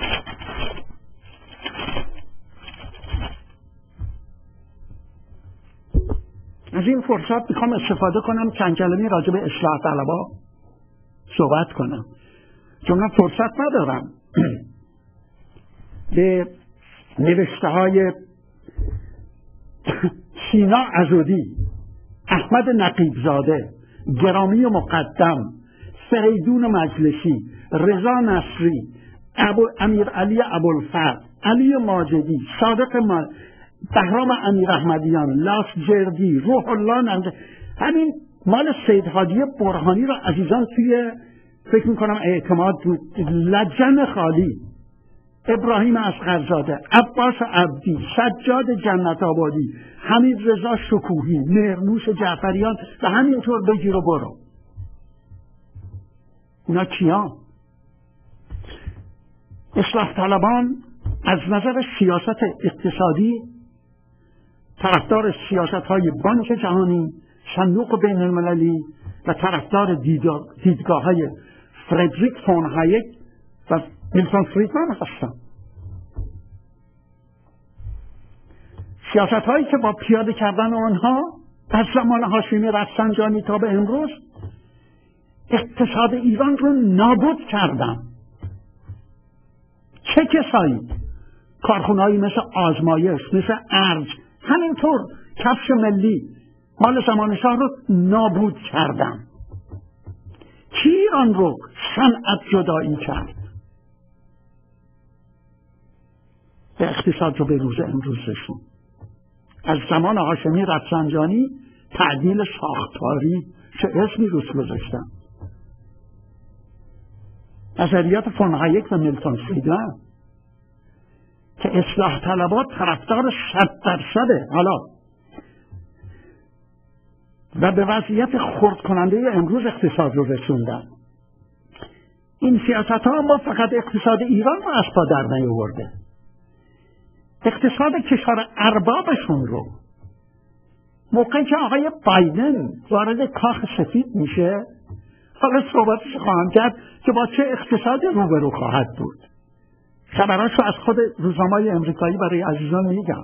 از این فرصت میخوام استفاده کنم چند کلمه راجع به اصلاح طلبها صحبت کنم، چون من فرصت ندارم به نوشته های سینا عزودی، احمد نقیبزاده، گرامی مقدم، فریدون مجلسی، رضا نصری، ابو امیر علی ابوالفضل، علی ماجدی، صادق ما، بهرام امیر احمدیان، لاس جردی، روح الله نمده، همین مال سید هادی برهانی را عزیزان توی فکر میکنم اعتماد بود، لجن خالی، ابراهیم اصغرزاده، عباس عبدی، سجاد جنت آبادی، حمید رضا شکوهی، مهرنوش جعفریان و همینطور بگیر و برو. اینا کیان؟ اصلاح طلبان از نظر سیاست اقتصادی طرفدار سیاست های بانک جهانی، صندوق بین المللی و طرفدار دیدگاه های فردریک فون هایک و میلتون فریدمن هستن. سیاست هایی که با پیاده کردن آنها از زمان هاشمی رفسنجانی تا به امروز اقتصاد ایران رو نابود کردن. چه کسایی؟ کارخونهایی مثل آزمایش، مثل ارج، همینطور کفش ملی مال زمان شاه رو نابود کردن. کی ایران رو صنعت جدایی کرد؟ به اقتصاد رو به روز امروز رسوند. از زمان هاشمی رفسنجانی تعدیل ساختاری چه اسمی روش گذاشتن. نظریات فون هایک و میلتون فریدمن که اصلاح طلبات طرفدار صد درصده حالا و به وضعیت خرد کننده امروز اقتصاد رو رسوندن. این سیاست ها ما فقط اقتصاد ایران رو از پا در نیاورده، اقتصاد کشور اربابشون رو. موقعی که آقای بایدن وارد کاخ سفید میشه، حالا صحبتش خواهم کرد که با چه اقتصادی روبرو خواهد بود. خبرش رو از خود روزنامه‌های امریکایی برای عزیزان میگم.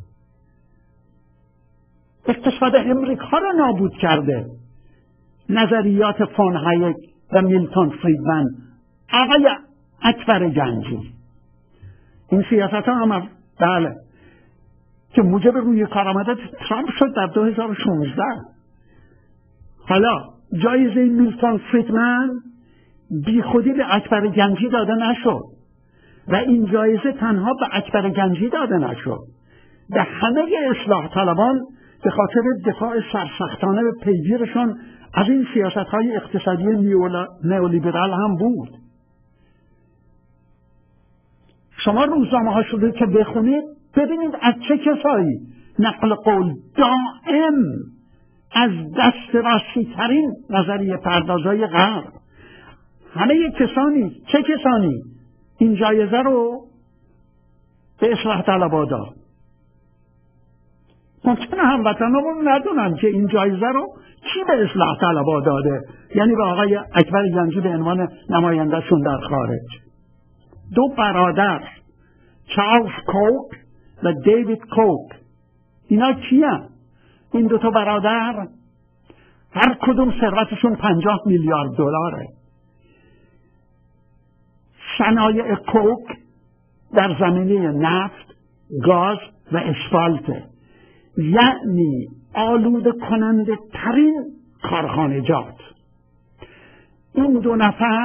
اقتصاد امریکا رو نابود کرده نظریات فون هایک و میلتون فریدمن، آقای اکبر گنجی. این سیاست ها هم بله که موجب روی کار آمدن ترامپ شد در دو هزار و شانزده. حالا جایزه میلتون فریدمن بی خودی به اکبر گنجی داده نشد و این جایزه تنها به اکبر گنجی داده نشد، به همه اصلاح طلبان به خاطر دفاع سرسختانه به پیگیرشون از این سیاست های اقتصادی نئولیبرال هم بود. شما روزنامه ها شده که بخونید ببینید از چه کسایی نقل قول دائم از دست راستی ترین نظریه پردازای غرب. همه کسانی چه کسانی این جایزه رو به اصلاح طلبها داد. ممکنه هموطنامون ندونن که این جایزه رو کی به اصلاح طلبها داده، یعنی به آقای اکبر گنجی به عنوان نماینده‌شون در خارج. دو برادر چارلز کوک و دیوید کوک، اینا کیان؟ این دو تا برادر هر کدوم ثروتشون پنجاه میلیارد دلاره. صنایع کوک در زمینه نفت، گاز و اسفالت، یعنی آلوده کننده ترین کارخانجات. این دو نفر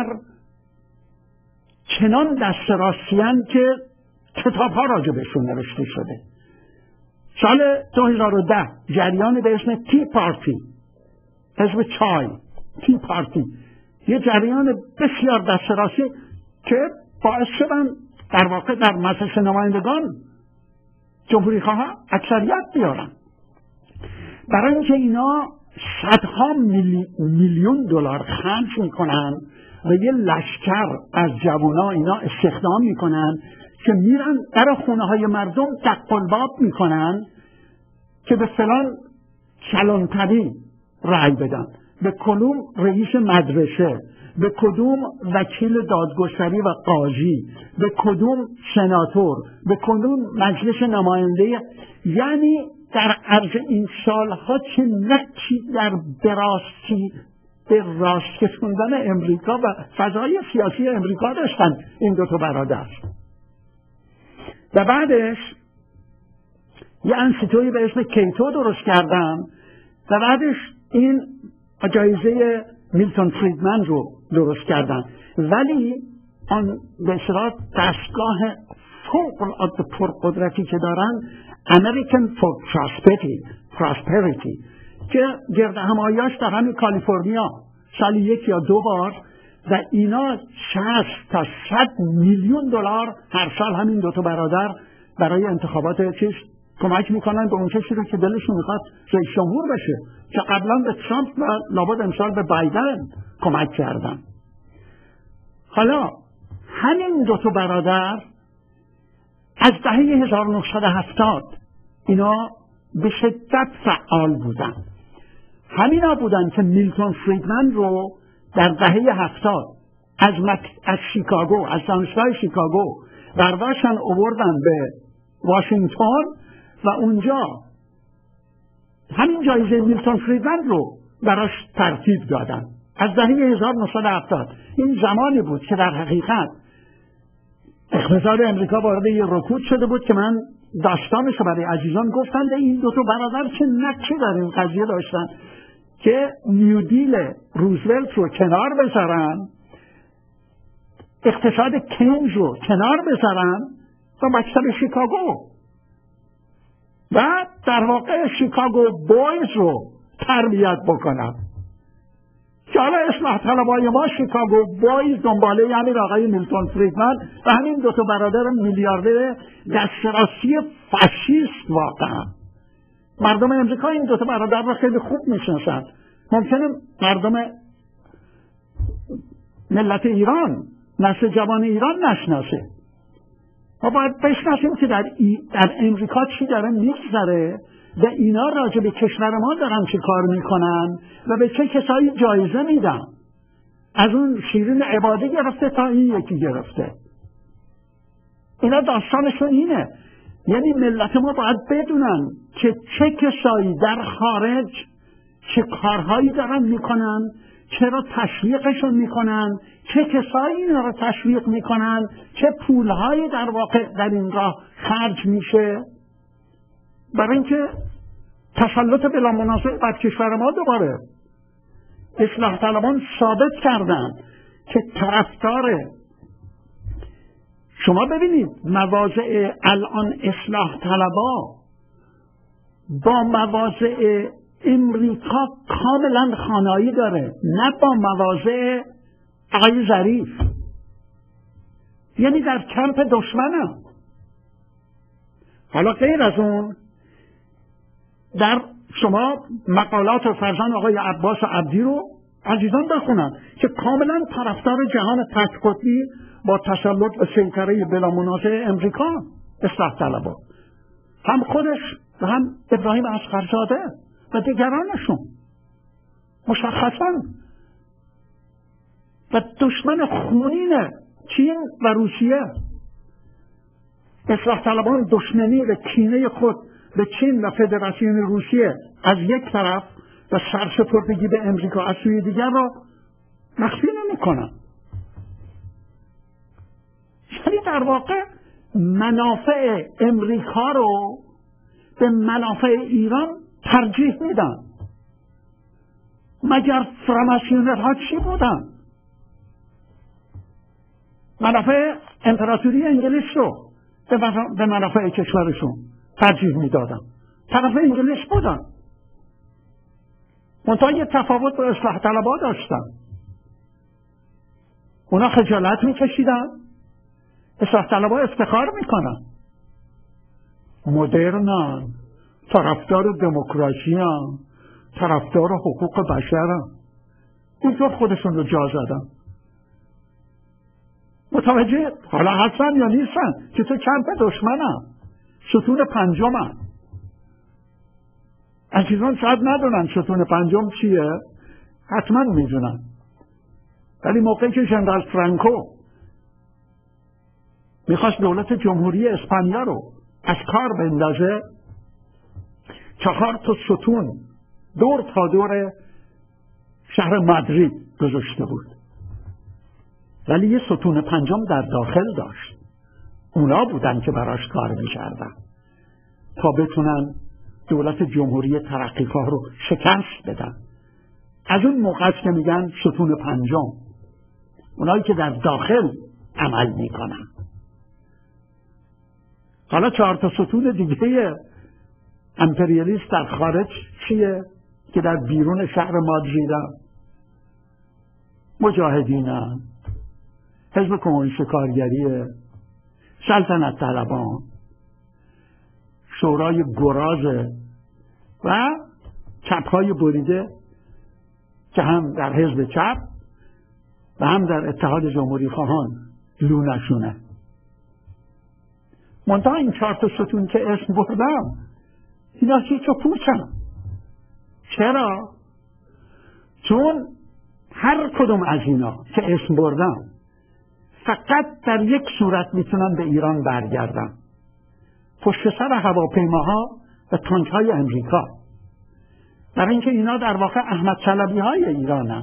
چنان دست راستی‌اند که کتاب ها راجع بهشون نوشته شده. سال دو هزار و ده جریان به اسم تی پارتی، حزب چای، تی پارتی، یه جریان بسیار دست راستی که باعث شدن در واقع در مجلس نمایندگان جمهوری خواه اکثریت بیارن. برای اینکه اینا صدها میلی... میلیون دلار خرج میکنن و یه لشکر از جوونا اینا استخدام میکنن که میرن در خونه های مردم دقلباب میکنن که به فلان کلانتری رأی بدن، به کدوم رئیس مدرسه، به کدوم وکیل دادگستری و قاضی، به کدوم سناتور، به کدوم مجلس نماینده. یعنی در عرض این سالها چه نقشی در براستی به راست کشوندن امریکا و فضای سیاسی امریکا داشتن این دو تا برادر. و بعدش یه انستیتویی به اسم کیتو درست کردن و بعدش این جایزه میلتون فریدمن رو درست کردن. ولی آن به اصطلاح دستگاه فوق العاده پرقدرتی که دارن، American for Prosperity Prosperity که گرد هماییاش در همین کالیفرنیا سالی یک یا دو بار و اینا شصت تا صد میلیون دلار هر سال همین دو تا برادر برای انتخابات چیز کمک میکنن به اون کسی رو که دلشون میخواد رئیس جمهور بشه، که قبلا به ترامپ و لابد امسال به بایدن کمک کردن. حالا همین دو تا برادر از دهه هزار و نهصد و هفتاد اینا به شدت فعال بودن. همینا بودن که میلتون فریدمن رو در دهه هفتاد از, مک... از شیکاگو، از دانشگاه شیکاگو برداشتن آوردن به واشنگتن و اونجا همین جایزه میلتون فریدمن رو براش ترتیب دادن از دهه هزار و نهصد و هفتاد. این زمانی بود که در حقیقت اقتصاد امریکا وارد یه رکود شده بود که من داستانش رو برای عزیزان گفتم. این دو تا برادر چه نقشی در این قضیه داشتن که نیودیل روزولت رو کنار بذارن، اقتصاد کینز رو کنار بذارن و مکتب شیکاگو و در واقع شیکاگو بویز رو تربیت بکنن که حالا اصلاح طلبای ما شیکاگو بویز دنباله همین آقای میلتون فریدمن و همین دو تا برادر میلیاردر دسترسی فاشیست. واقعا مردم امریکا این دو تا برادر رو خیلی خوب میشناسن. ممکنه مردم ملت ایران، نسل جوان ایران نشناسه. ما باید بشناسیم که در, ای... در امریکا چی داره میگذره و اینا راجع به کشور ما دارن چی کار میکنن و به چه کسایی جایزه میدن. از اون شیرین عبادی گرفته تا این یکی گرفته. اینا داستانشون اینه. یعنی ملت ما باید بدونن که چه کسایی در خارج چه کارهایی دارن میکنن، چرا تشویقشون میکنن، چه کسایی اینا رو تشویق میکنن، چه پولهایی در واقع در این راه خرج میشه، برای اینکه تسلط بلا منازع بر کشور ما دوباره. اصلاح طلبان ثابت کردن که طرفدار، شما ببینید مواضع الان اصلاح طلبا با مواضع امریکا کاملا خانایی داره، نه با مواضع آقای ظریف. یعنی در کمپ دشمنم. حالا غیر از اون در شما مقالات و فرزان آقای عباس عبدی رو عزیزان بخونن که کاملا طرفدار جهان پنج قطبی با تسلط و سیطره بلا منازع امریکا اصلاح طلبا، هم خودش و هم ابراهیم اصغرزاده و دیگرانشون مشخصا. و دشمن خونین چین و روسیه. اصلاح طلبان دشمنی و کینه خود به چین و فدراسیون روسیه از یک طرف و سرسپردگی به امریکا از سوی دیگر را مخفی نمی کنن. یعنی در واقع منافع امریکا رو به منافع ایران ترجیح میدن. مگر فراماسیونر ها چی بودن؟ منافع امپراتوری انگلیس رو به منافع کشورشون ترجیح میدادن. طرف انگلیس بودن. منتها یه تفاوت با اصلاح طلبا داشتن. اونا خجالت میکشیدن، اصلاح طلبا افتخار میکنن. مدرنن، طرفدار دموکراسی هم، طرفدار حقوق بشر هم. اینطور خودشون رو جا زدن. متوجه حالا هستن یا نیستن که تو کمپ دشمنم، ستون پنجمم. عزیزان شاید ندونن ستون پنجم چیه، حتما میدونن. ولی موقعی که ژنرال فرانکو میخواست دولت جمهوری اسپانیا رو از کار بندازه، چهار تا ستون دور تا دور شهر مادرید گذاشته بود، ولی یه ستون پنجم در داخل داشت. اونا بودن که براش کار میکردن تا بتونن دولت جمهوری ترقیخواه رو شکست بدن. از اون موقع که میگن ستون پنجم، اونایی که در داخل عمل میکنن. حالا چهار تا ستون دیگه امپریالیست در خارج چیه که در بیرون شهر مادریدن؟ مجاهدینن، حزب کمونیست کارگری، سلطنت طلبان، شورای گراز و چپ‌های بریده که هم در حزب چپ و هم در اتحاد جمهوری خواهان لونشونه. منتها این چهار تا ستون که اسم بردم اینا هیچ و پوچن. چرا؟ چون هر کدوم از اینا که اسم بردم فقط در یک صورت میتونن به ایران برگردن: پشت سر هواپیماها و تانک‌های امریکا. برای اینکه اینا در واقع احمد چلبی های ایرانن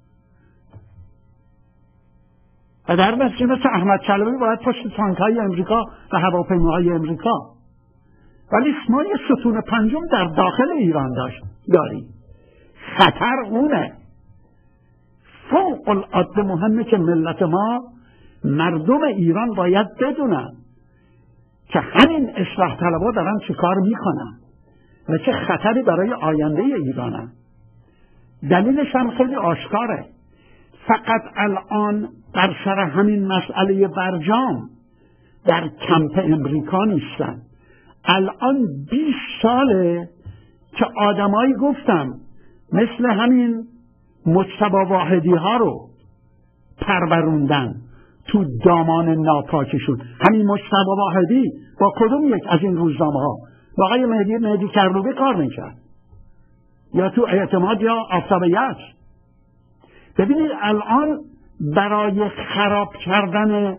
و در نتیجه مثل احمد چلبی باید پشت تانک های امریکا و هواپیماهای امریکا. ولی ما یه ستون پنجم در داخل ایران داشت داریم. خطر اونه فوق العاده مهمه که ملت ما، مردم ایران باید بدونن که همین اصلاح طلبها دارن چه کار میکنن و چه خطری برای آینده ایرانن. دلیلش هم خیلی آشکاره. فقط الان در سر همین مسئله برجام در کمپ امریکا نیستن. الان بیست ساله که آدمایی گفتم مثل همین مجتبی واحدی ها رو پروروندن تو دامان ناپاکشون. همین مجتبی واحدی با کدوم یک از این روزنامه ها با آقای مهدی مهدی کروبی کار میکرد، یا تو اعتماد یا آفتاب یزد. ببینید الان برای خراب کردن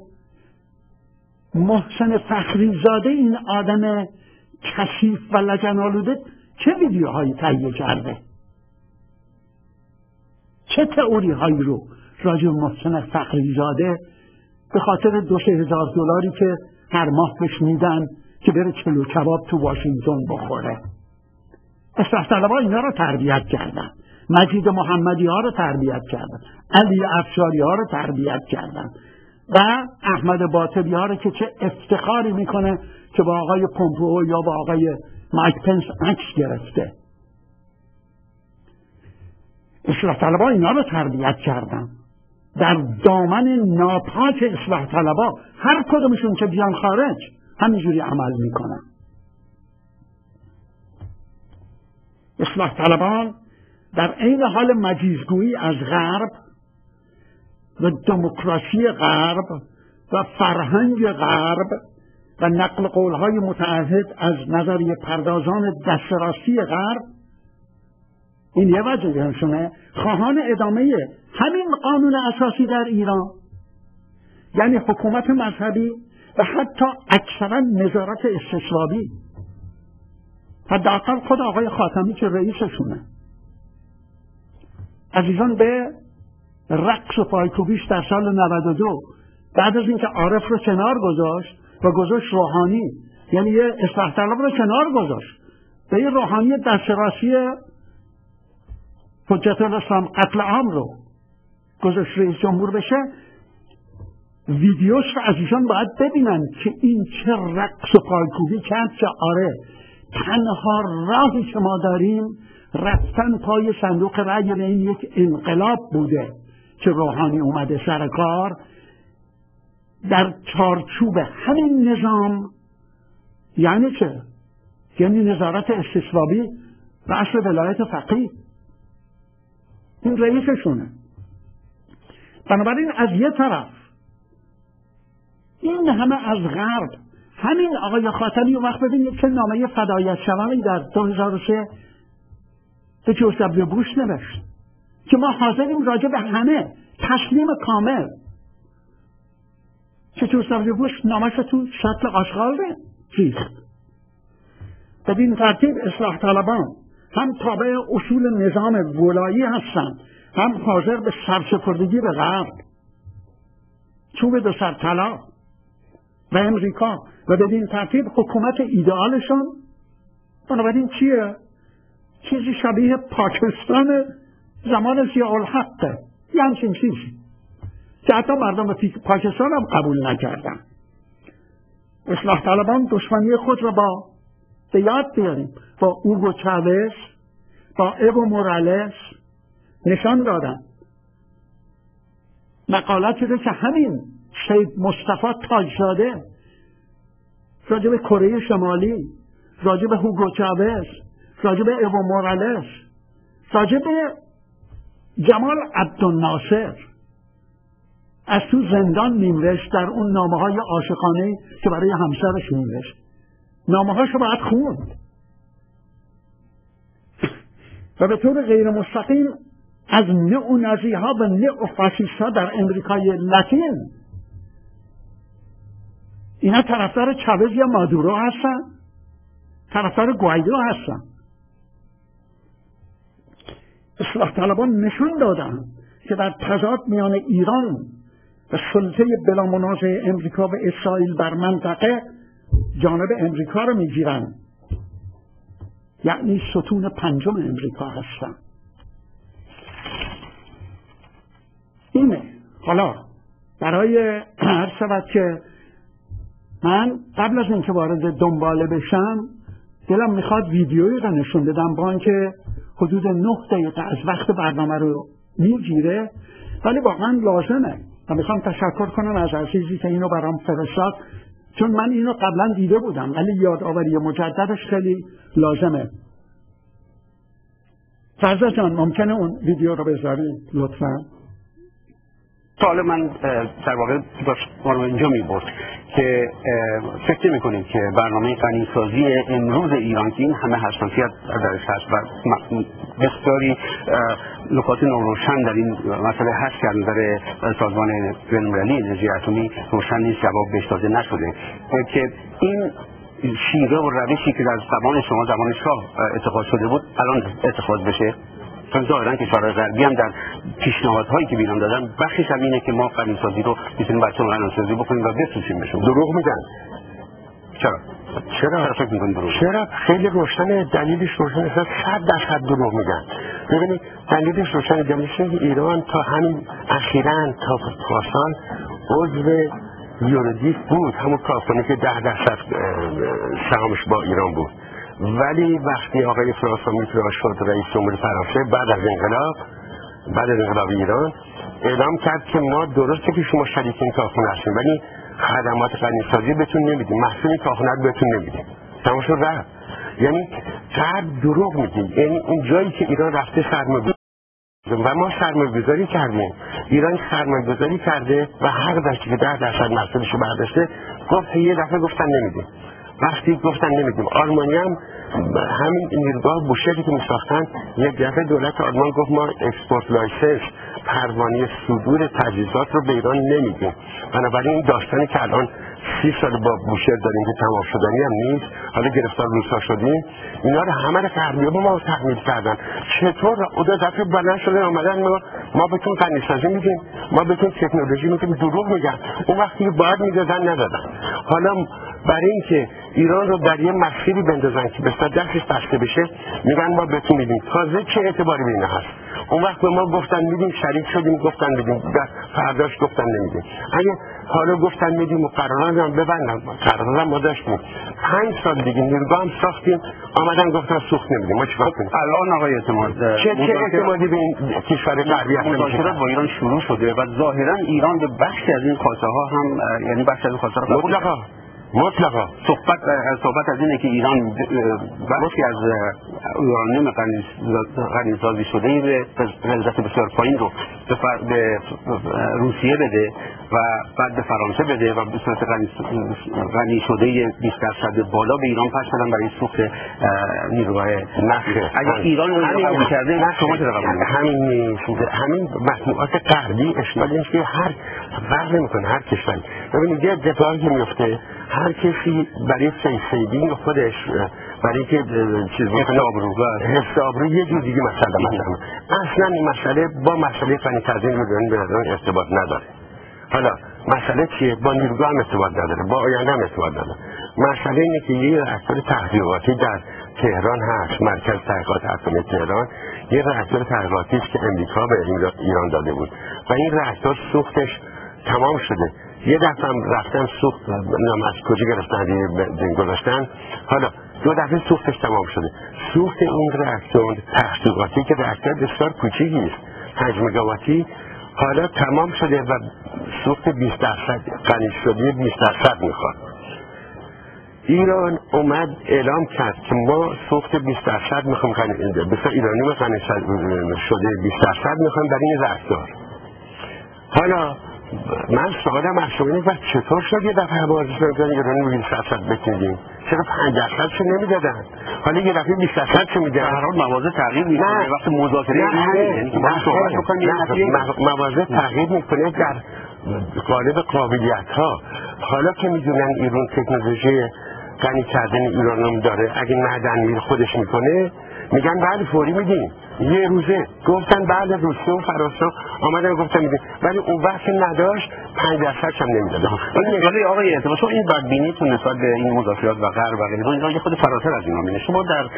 محسن فخریزاده این آدم کثیف و لجن‌آلوده چه ویدیوهایی تهیه کرده، چه تئوری هایی رو راجع محسن فخریزاده به خاطر دو سه هزار دلاری که هر ماه بهش میدن که بره چلو کباب تو واشنگتن بخوره. اصلاح طلبها اینا رو تربیت کردن، مجید محمدی ها رو تربیت کردن، علی افشاری ها رو تربیت کردن و احمد باطبی ها رو که چه افتخاری میکنه که با آقای پومپئو یا با آقای مایک پنس عکس گرفته. اصلاح طلبها اینا رو تربیت کردن. در دامن ناپاک اصلاح طلبها هر کدومشون که بیان خارج همینجوری عمل میکنن. اصلاح طلبان در عین حال مجیزگویی از غرب و دموکراسی غرب و فرهنگ غرب و نقل قولهای متعهد از نظریه پردازان دست راستی غرب، این یه وجه همشونه، خواهان ادامه همین قانون اساسی در ایران، یعنی حکومت مذهبی و حتی اکثرا نظارت استثبابی. حداقل خود آقای خاتمی که رئیسشونه. عزیزان، به رقص و پایکوبیش در سال نود و دو بعد از اینکه عارف رو کنار گذاشت و گذاشت روحانی، یعنی یه اصلاح طلب رو کنار گذاشت، به یه روحانی دست راستی حجت الاسلام قتل عام رو گذاشت رئیس جمهور بشه، ویدیوش رو عزیزان باید ببینن که این چه رقص و پایکوبی کرد که آره تنها راهی که ما داریم رفتن پای صندوق رأی به این یک انقلاب بوده که روحانی اومده سر کار در چارچوب همین نظام. یعنی چه؟ یعنی نظارت استثبابی و اصل ولایت فقیه. این رئیسشونه. بنابراین از یه طرف این همه از غرب، همین آقای خاتمی و وقت ببینید که نامه فدایت شوانی در دو هزار و سه به جورج دبلیو بوش نوشت که ما حاضریم راجع به همه تسلیم کامل. که جورج دبلیو بوش نامش تو شکل آشغال ریخت. بدین ترتیب اصلاح طلبان هم تابع اصول نظام ولایی هستند، هم حاضر به سرسپردگی به غرب، چوب دو سر طلا و امریکا، و بدین ترتیب حکومت ایدئالشون بنابراین چیه؟ چیزی شبیه پاکستان زمان ضیاءالحقه، یه همچین چیزی که حتی مردم پاکستان هم قبول نکردن. اصلاح طلبان دشمنی خود را با به یاد بیاریم با اوگو چاوز، با ایو مورالس نشان دادن. مقالت شده که همین سید مصطفی تاجزاده راجع به کره شمالی، راجع به اوگو چاوز، راجع به ایو مورالس، راجع به جمال عبدالناصر از تو زندان می‌نوشت در اون نامه های عاشقانه که برای همسرش می‌نوشت. نامه هاشو باید خوند و به طور غیر مستقیم از نئونازی ها و نئوفاشیست ها در امریکای لاتین، اینا طرفدار چاوز یا مادورو هستن، طرفدار گوایدو هستن. اصلاح طلبان نشون دادن که در تضاد میان ایران و سلطه بلا منازع امریکا و اسرائیل بر منطقه جانب امریکا رو میگیرن، یعنی ستون پنجم امریکا هستن. اینه. حالا برای هر شود که من قبل از اینکه وارد دنباله بشم دلم میخواد ویدیویی رو نشون بدم، با اینکه حدود نه دقیقه از وقت برنامه رو میگیره، ولی واقعا لازمه و میخوام تشکر کنم از عزیزی که اینو برام فرستاد، چون من اینو قبلا دیده بودم ولی یادآوری مجددش خیلی لازمه. فرزاد جان ممکنه اون ویدیو رو بذاری لطفا؟ سوال من در واقع داشت ما رو اینجا می برد که فکر میکنید که برنامه غنیسازی امروز ایران که این همه حساسیت درش هست و بسیاری نکات نوروشن در این مسئله هست که از نظر سازمان بین‌المللی انرژی اتمی روشن نیست، جواب بهش داده نشده، که این شیوه و روشی که در زمان شما زمان شاه اتخاذ شده بود الان اتخاذ بشه؟ چون ظاهرا کشورهای غربی هم در پیشنهادهایی که بیرون دادن بخشش هم اینه که ما غنیسازی رو میتونیم بچه‌مون غنیسازی بکنیم و بفروشیم بهشون. دروغ میگن. چرا؟ چرا؟ چرا فکر می‌کنید دروغ؟ چرا؟ خیلی روشنه، دلیلش روشنه، صد درصد دروغ میگن. ببینید دلیلش روشنه، دلیلش اینه که ایران تا همین اخیراً تا پارسال عضو یورودیس بود، همون کارخونه که ده درصد سهامش با ایران بود. ولی وقتی آقای فرانسوا میترا شد رئیس جمهور فرانسه بعد از انقلاب بعد از انقلاب ایران اعلام کرد که ما درسته که شما شریک این کارخونه هستیم ولی خدمات غنیسازی بهتون نمیدیم، محصول این کارخونه رو بهتون نمیدیم. تمام شد رفت. یعنی چقدر دروغ میگیم. یعنی اون جایی که ایران رفته سرمایه‌گذاری و ما سرمایه‌گذاری کردیم، ایران سرمایه‌گذاری کرده و حق داشته که ده درصد محصولش رو برداشته، گفت یه دفعه گفتن نمیدیم. وقتی گفتن نمیدیم، آلمانی هم همین نیروگاه بوشهری که میساختن یک دفعه دولت آلمان گفت ما اکسپورت لایسنس پروانه صدور تجهیزات رو به ایران نمیدیم. بنابراین این داستانی که الان سی سال با بوشهر داریم که تمام شدنی هم نیست، حالا گرفتار روسا شدیم، اینا رو همه رو غربی‌ها به ما تحمیل کردن. چطور او دو دفعه بلند شدن آمدن ما ما بهتون غنیسازی میدیم، ما بهتون تکنولوژی میدیم، دروغ میگن. اون وقتی باید میدادن ندادن. حالا برای اینکه ایران رو در یه مسیری بندازن که بسیار دستش بسته بشه میگن ما بهتون میدیم، تازه چه اعتباری به اینا هست؟ اون وقت به ما گفتن میدیم، شریک شدیم گفتن میدیم، فرداش گفتن نمیدیم. اگه حالا گفتن میدیم و قرارداد هم ببندن، قرارداد ما داشتیم پنج سال دیگه نیروگاه هم ساختیم، آمدن گفتن سوخت نمیدیم، ما چیکار کنیم؟ الان آقای اعتماد چه چه اعتمادی به این کشور غربی هست؟ مذاکرات با ایران شروع شده و ظاهرا ایران به بخشی از این خواسته ها هم یعنی بخشی از این خواسته ها مطلقاً مطلقا صحبت صحبت از اینه که ایران بخشی از یورانیوم غنیسازی شده ای به غلظت بسیار پایین رو به روسیه بده و بعد به فرانسه بده و به صورت غنی شده بیست درصد بالا به ایران پس بدن برای سوخت نیروهای نفت. اگه ایران رو قبول کرده شما چرا قبول نمی‌کنید؟ همین نیست. همین مصنوعات غربی اشکال اینه که هر فرق نمی‌کنه هر کشوری. ببینید یه اتفاقی که میفته، هر کسی برای سیدینگ خودش برای که چیز میکنه آبرو حفظ آبرو یه جور دیگه مسئله مثلا اصلا این مسئله با مسئله فنی تزیین میدونی به نظر ارتباط نداره. حالا مسئله چیه؟ با نیروگاه هم ارتباط نداره، با آینده هم ارتباط نداره. مسئله اینه که یه راکتور تحقیقاتی در تهران هست، مرکز تحقیقات اتمی تهران، یه راکتور تحقیقاتی است که امریکا به ایران داده بود و این راکتور سوختش تمام شده. یه دفعه هم رفتن سوخت نام از کجا گرفتن دین گذاشتن، حالا دو دفعه سوختش تمام شده. سوخت این راکتور تحقیقاتی که راکتور بسیار کوچیکی است، پنج مگاواتی، حالا تمام شده و سوخت بیست درصد غنی شده بیست درصد میخواد. ایران اومد اعلام کرد که ما سوخت بیست درصد میخوام غنی بسیار ایرانی ما غنی شده بیست درصد میخوام در این راکتور. حالا من سوالم از شما اینه و چطور شد یه دفعه بازش نمیدن ایرانی رو بیست درصد بکنیدیم؟ چرا پنج درصد شو نمیدادن؟ حالا یه دفعه بیست درصد شو میدن؟ هر حال موازه تغییر میکنه وقت مذاکره نه یعنی که باید صحبت بکنیم موازه تغییر میکنه در قالب قابلیت ها. حالا که میدونن ایران تکنولوژی غنی کردن ایران هم داره، اگه معدن میر خودش میکنه میگن بعد فوری میدیم. یه روزه گفتن بعد روسیه و فرانسه آمدن گفتن میدیم، ولی اون وقت نداشت پنج درصد هم نمیداد. ولی آقای اعتماد شما این بدبینیتون نسبت به این مذاکرات و غرب و غیره اینا یه خود فراتر از اینا میره. شما در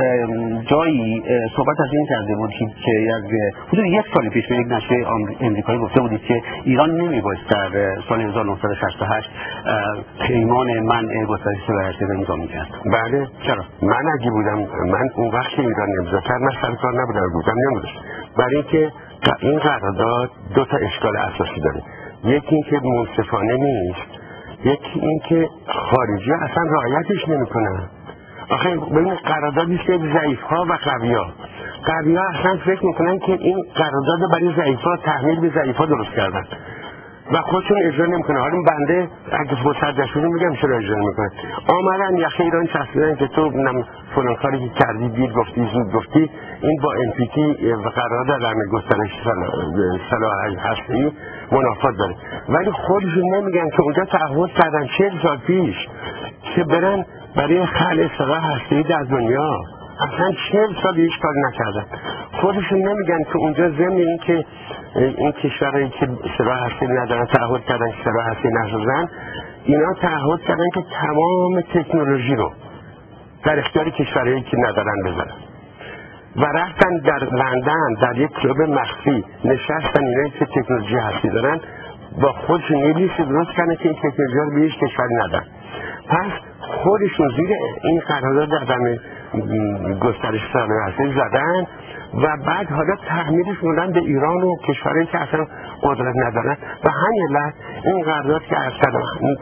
جایی صحبت از این کرده بودید که یک حدود یک سال پیش به یک نشریه آمریکایی گفته بودید که ایران نمیبایست در سال هزار و نهصد و شصت و هشت پیمان منع گسترش سلاح هسته‌ای امضا میکرد. بله. چرا؟ من اگه بودم، من اون وقت ایران امضا کرد من سر کار نبودم، بودم نمیدونم. برای اینکه این قرارداد دو تا اشکال اساسی داره. یکی اینکه منصفانه نیست، یکی اینکه خارجی اصلا رعایتش نمیکنن. آخه ببین قراردادی است که ضعیف‌ها و قوی‌ها قوی‌ها اصلا فکر میکنن که این قرارداد برای ضعیف‌ها تحمیل به ضعیف‌ها درست کردن و خودشون اجرا نمیکنه. حالا بنده اگه فرصت داشت میگم چرا اجرا نمیکنه. آمدن یخه ایران چسبیدن که تو نم فلان کاری که کردی دیر گفتی زود گفتی، این با ان پی تی و قرارداد در گسترش سلاح هسته‌ای منافات داره، ولی خودشون نمیگن که اونجا تعهد کردن چهل سال پیش که برن برای خلق سلاح هسته‌ای در دنیا، اصلا چهل سال هیچ کار نکردن. خودشون نمیگن که اونجا ضمن این که این کشورهایی که سلاح هسته‌ای ندارن تعهد کردن که سلاح هسته‌ای نسازن، اینا تعهد کردن که تمام تکنولوژی رو در اختیار کشورهایی که ندارن بذارن و رفتن در لندن در یک کلوب مخفی نشستن اینایی که تکنولوژی هستی دارن با خودشون یه لیست درست کردن که این تکنولوژی رو به هیچ کشوری ندن. پس خودشون زیر این قرارداد در گسترش سلاح هسته‌ای زدن و بعد حالا تحمیلش بودن به ایران و کشورهایی که اصلا قدرت ندارن و همین لحظه این قرارداد که اصلا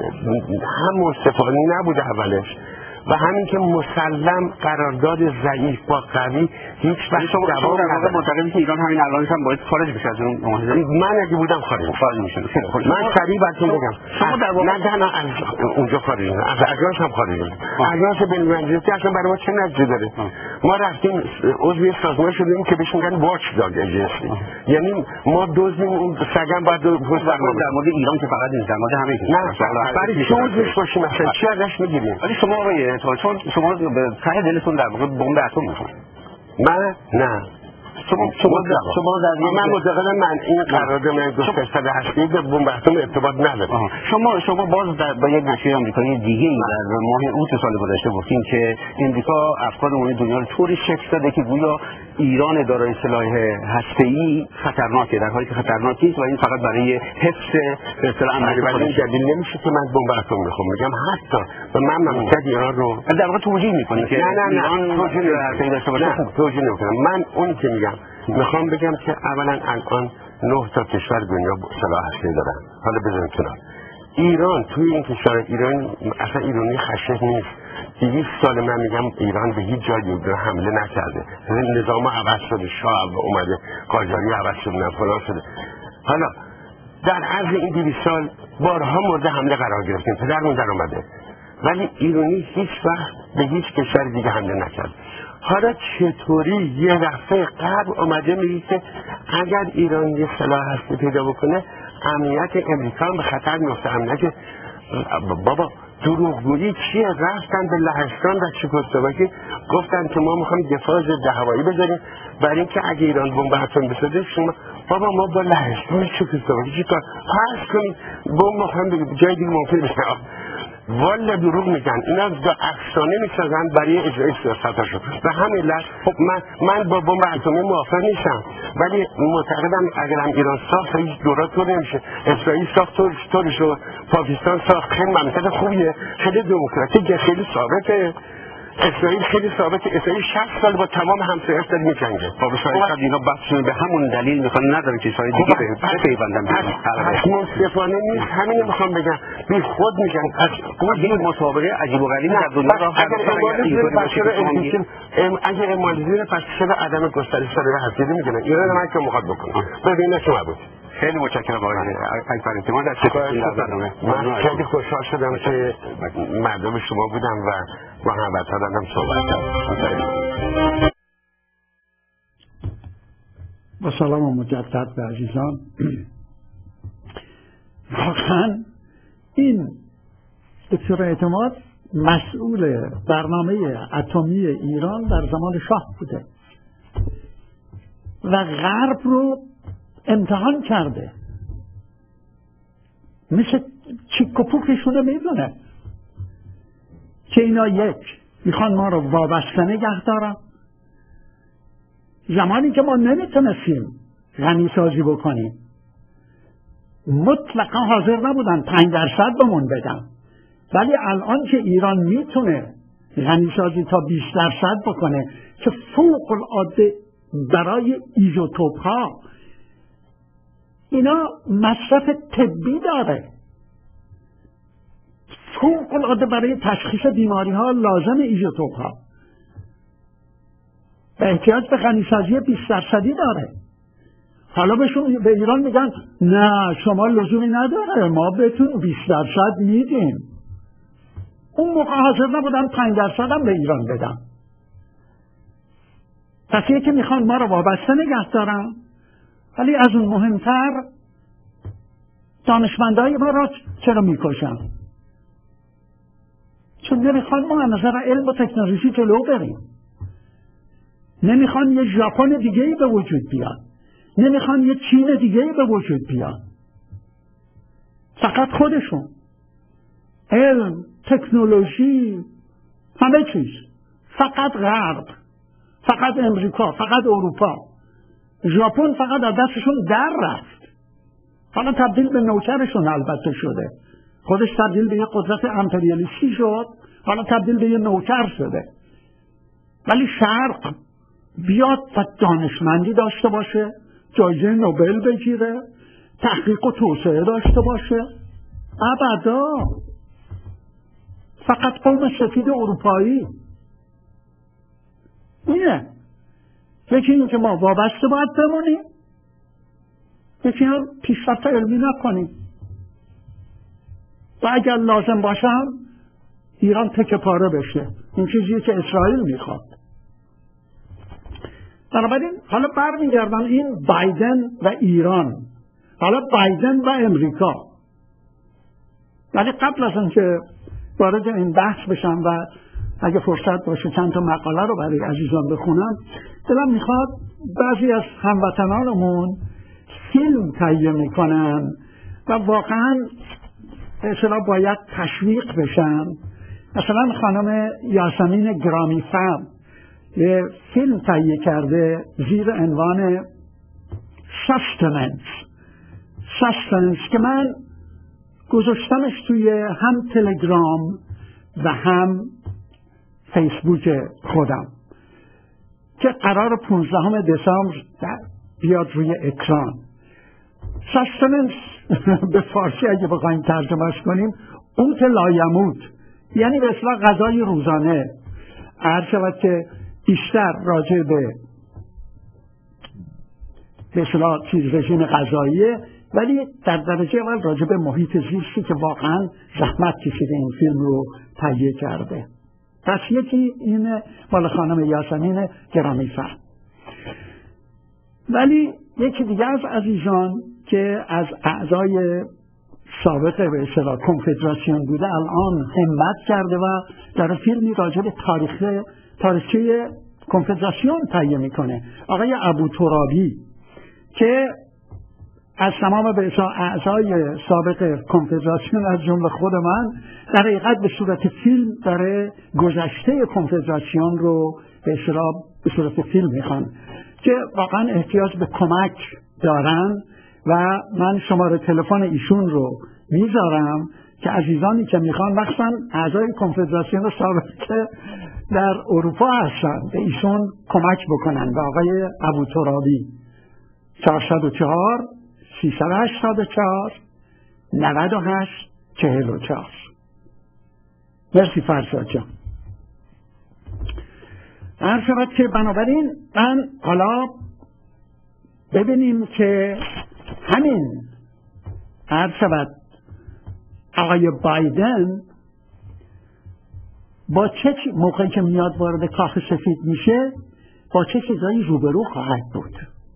هم مستفانی نبوده اولش و همین که مسلم قرارداد ضعیف با قوی هیچ وقت جواب نداره. معتقدی که ایران همین الانش هم باید خارج بشه از اون معاهده؟ من اگه بودم خارج میشم. من سریع براتون بگم شما در واقع نه نه از اونجا خارج میشم، از اجناس هم خارج میشم. اجناس بین‌المللی اصلا برای ما چه نتیجه داره؟ ما رفتیم عضو سازمان شدیم که بهش میگن واچ داگ ایجنسی، یعنی ما دزدیم اون سگم بعد پست در مورد ایران که فقط این در مورد همه نه برای شوزش باشیم مثلا چی ازش میگیریم؟ ولی شما آقای چون شما به ته دلتون در واقع بمب اتم میخواید. من نه شما شما شما در من معتقدم من این قرارداد من گسترش سلاح هسته‌ای به بمب اتم ارتباط نداره. شما شما باز در با یک نشریه آمریکایی دیگه ای در ماه اوت سال گذشته گفتین که امریکا افکار عمومی دنیا رو طوری شکل داده که گویا ایران دارای سلاح هسته‌ای خطرناکه، در حالی که خطرناک نیست و این فقط برای حفظ اصطلاح امنیت خودش. دلیل نمیشه که من بمب اتم میخوام میگم حتی و من مملکت ایران رو در واقع توجیه میکنید که نه نه نه توجیه نمیکنم. توجیه نمیکنم. من اونی که میگم میخوام بگم که اولا الان نه تا کشور دنیا سلاح هسته‌ای دارن. حالا بذارید کنار ایران توی این کشور ایران اصلا ایرانی خشن نیست. دویست سال من میگم ایران به هیچ جایی حمله نکرده. نظام عوض شده، شاه اومده، قاجاری عوض شده، فلان شده. حالا در عرض این دویست سال بارها مورد حمله قرار گرفتیم، پدرمون در اومده، ولی ایرانی هیچ وقت به هیچ کشور دیگه حمله نکرد. حالا چطوری یه دفعه قبل اومده میگه که اگر ایران یه سلاح هستی پیدا بکنه امنیت امریکا هم به خطر میفته؟ امنیت بابا دروغگویی چیه؟ رفتن به لهستان و چکسلواکی گفتن که ما میخوایم دفاع ضد هوایی بذاریم برای اینکه اگه ایران بمب اتم بسازه شما بابا ما با لهستان چکسلواکی چی کار؟ پس کنید بمب میخوایم جای دیگه ممکن بشه. والا دروغ میگن، اینا دا افسانه میسازن برای اجرای سیاستاشون و همین لحظه خب من من با بمب اتمی موافق نیستم، ولی معتقدم اگرم ایران ساخت هیچ دورات طور نمیشه. اسرائیل ساخت طورش و پاکستان ساخت، خیلی مملکت خوبیه، خیلی دموکراتیکه، خیلی ثابته. اسرائیل خیلی ثابته. اسرائیل شصت سال با تمام همسایه‌اش داره می‌جنگه. خب شاید اینا بحث به همون دلیل میخوان نداره که شاید دیگه به پیوندن بشن. منصفانه نیست. همین میخوام بگم. بی خود میگن از این مسابقه عجیب و غریبی در دنیا را اگر امالزیر پس شده عدم گسترش سلاح هسته‌ای میگن ایران من که مخاطب بکنه. ببین شما بود. خیلی متشکرم آقای اکبر اعتماد از برنامه. من خیلی خوشحال شدم که مردم شما بودم و با هموطنان هم صحبت کردم. با سلام و مجدد به عزیزان. واقعا این دکتر اعتماد مسئول برنامه اتمی ایران در زمان شاه بوده و غرب رو امتحان کرده، مثل چیک و پوکشون رو میدونه که اینا یک میخوان ما رو وابسته نگه دارن. زمانی که ما نمیتونستیم غنی سازی بکنیم مطلقا حاضر نبودن پنج درصد بمون بدن، ولی الان که ایران میتونه غنی سازی تا بیست درصد بکنه که فوق العاده برای ایزوتوپ ها اینا مصرف طبی داره، فوق العاده برای تشخیص بیماری ها لازم ایزوتوپ ها و احتیاج به غنی سازی بیست درصدی داره. حالا بهشون به ایران میگن نه شما لزومی نداره، ما بهتون بیست درصد میدیم. اون موقع حاضر نبودن پنج درصد هم به ایران بدن. پس یکی میخوان ما رو وابسته نگه دارن، ولی از اون مهمتر دانشمندای ما را چرا میکشن؟ چون نمیخوان ما از نظر علم و تکنولوژی جلو بریم، نمیخوان یه ژاپن دیگه‌ای به وجود بیاد، نمیخوان یه چین دیگه‌ای به وجود بیاد، فقط خودشون علم، تکنولوژی، همه چیز فقط غرب، فقط امریکا، فقط اروپا. ژاپن فقط از دستشون در رفت، حالا تبدیل به نوکرشون البته شده، خودش تبدیل به یه قدرت امپریالیستی شد، حالا تبدیل به یه نوکر شده. ولی شرق بیاد و دانشمندی داشته باشه، جایزه نوبل بگیره، تحقیق و توسعه داشته باشه، ابدا. فقط قوم سفید اروپایی. اینه، یکی این که ما وابسته باید بمونیم، یکی هم پیشرفت علمی نکنیم و اگر لازم باشه هم ایران تکه پاره بشه. این چیزیه که اسرائیل میخواد. بنابراین حالا برمیگردن این بایدن و ایران، حالا بایدن و امریکا. ولی قبل از اینکه وارد این بحث بشم و اگه فرصت باشه چند تا مقاله رو برای عزیزان بخونم، دلم میخواد بعضی از هموطنانمون فیلم تهیه میکنن و واقعا به اصطلاح باید تشویق بشن. مثلا خانم یاسمین گرامی‌فر یه فیلم تهیه کرده زیر عنوان ساستننس ساستننس که من گذاشتمش توی هم تلگرام و هم فیسبوک خودم که قرار پونزدهم دسامبر بیاد روی اکران. ساستننس به فارسی اگه بخوایم ترجمهش کنیم قوت لایموت، یعنی به اصطلاح غذای روزانه. عرض شود که بیشتر راجع به به اصطلاح چیز رژیم غذاییه، ولی در درجه اول راجع به محیط زیستی که واقعا زحمت کشیده این فیلم رو تهیه کرده. پس یکی این مال خانم یاسمین گرامی‌فر. ولی یکی دیگه از عزیزان که از اعضای سابق به اصطلاح کنفدراسیون بوده الان همت کرده و در فیلمی راجع به تاریخ تاریخچه کنفدراسیون تهیه میکنه، آقای ابوترابی که از تمام به اصطلاح اعضای سابق کنفدراسیون از جمله خود من در حقیقت به صورت فیلم داره گذشته کنفدراسیون رو به اصطلاح به صورت فیلم میخوان که واقعا احتیاج به کمک دارن و من شماره تلفن ایشون رو میذارم که عزیزانی که میخوان مخصوصا اعضای کنفدراسیون سابق در اروپا هستن به ایشون کمک بکنن. به آقای ابوترابی چهارصد و چهار سیصد و هشتاد و چهار نود و هشت چهل و چهار. مرسی فرشاد جان. عرض شود که بنابراین من حالا ببینیم که همین عرض شود آقای بایدن با چه موقعی که میاد وارد کاخ سفید میشه با چه چیزایی روبرو خواهد بود.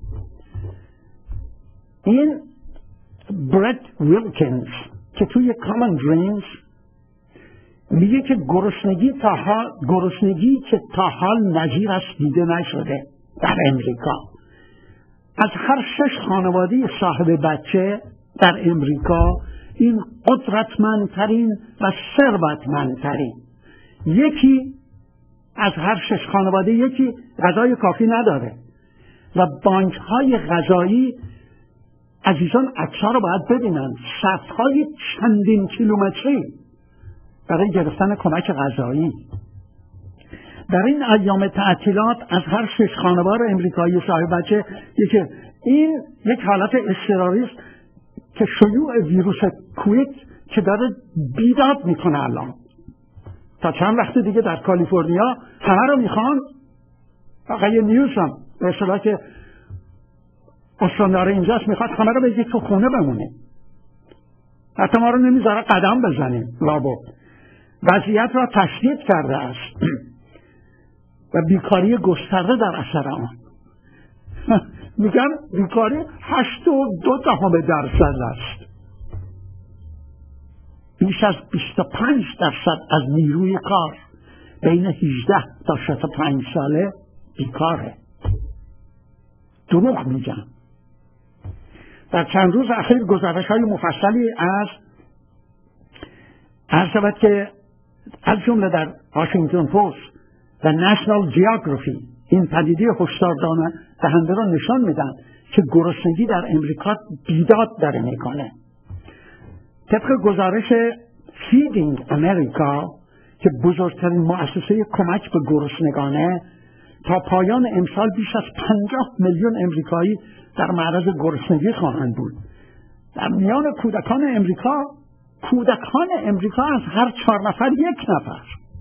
این برت ویلکینز که توی کامن دریمز میگه که گرسنگی تا حال گرسنگی که تا حال نظیرش دیده نشده در امریکا. از هر شش خانواده صاحب بچه در امریکا این قدرتمندترین و ثروتمندترین، یکی از هر شش خانواده یکی غذای کافی نداره و بانک های غذایی، عزیزان عکس‌ها رو باید ببینن، صف‌های چندین کیلومتری برای گرفتن کمک غذایی. در این ایام تعطیلات از هر شش خانواده امریکایی صاحب بچه یکی، این یک حالت اضطراری است که شیوع ویروس کویت که داره بیداد میکنه الان. تا چند وقت دیگه در کالیفرنیا همه رو میخوان، آقای نیوسم به اصطلاح که استاندار اینجاست میخواد همه رو بگید تو خونه بمونیم، حتی ما رو نمیذاره قدم بزنیم. لابد وضعیت را تشدید کرده است و بیکاری گسترده در اثر آن. میگن بیکاری هشت و دو دهم درصد است. بیش از بیست و پنج درصد از نیروی کار بین هجده تا شصت و پنج ساله بیکاره. دروغ میگن. در چند روز اخیر گزارش های مفصلی از عرض شود که از جمله در واشنگتن پست و نشنال جیوگرافی این پدیده هشدار دهنده را نشان میدن که گرسنگی در امریکا بیداد داره میکنه. طبق گزارش فیدینگ امریکا که بزرگترین مؤسسه کمک به گرسنگانه، تا پایان امسال بیش از پنجاه میلیون امریکایی در معرض گرسنگی خواهند بود. در میان کودکان امریکا کودکان امریکا از هر چهار نفر یک نفر.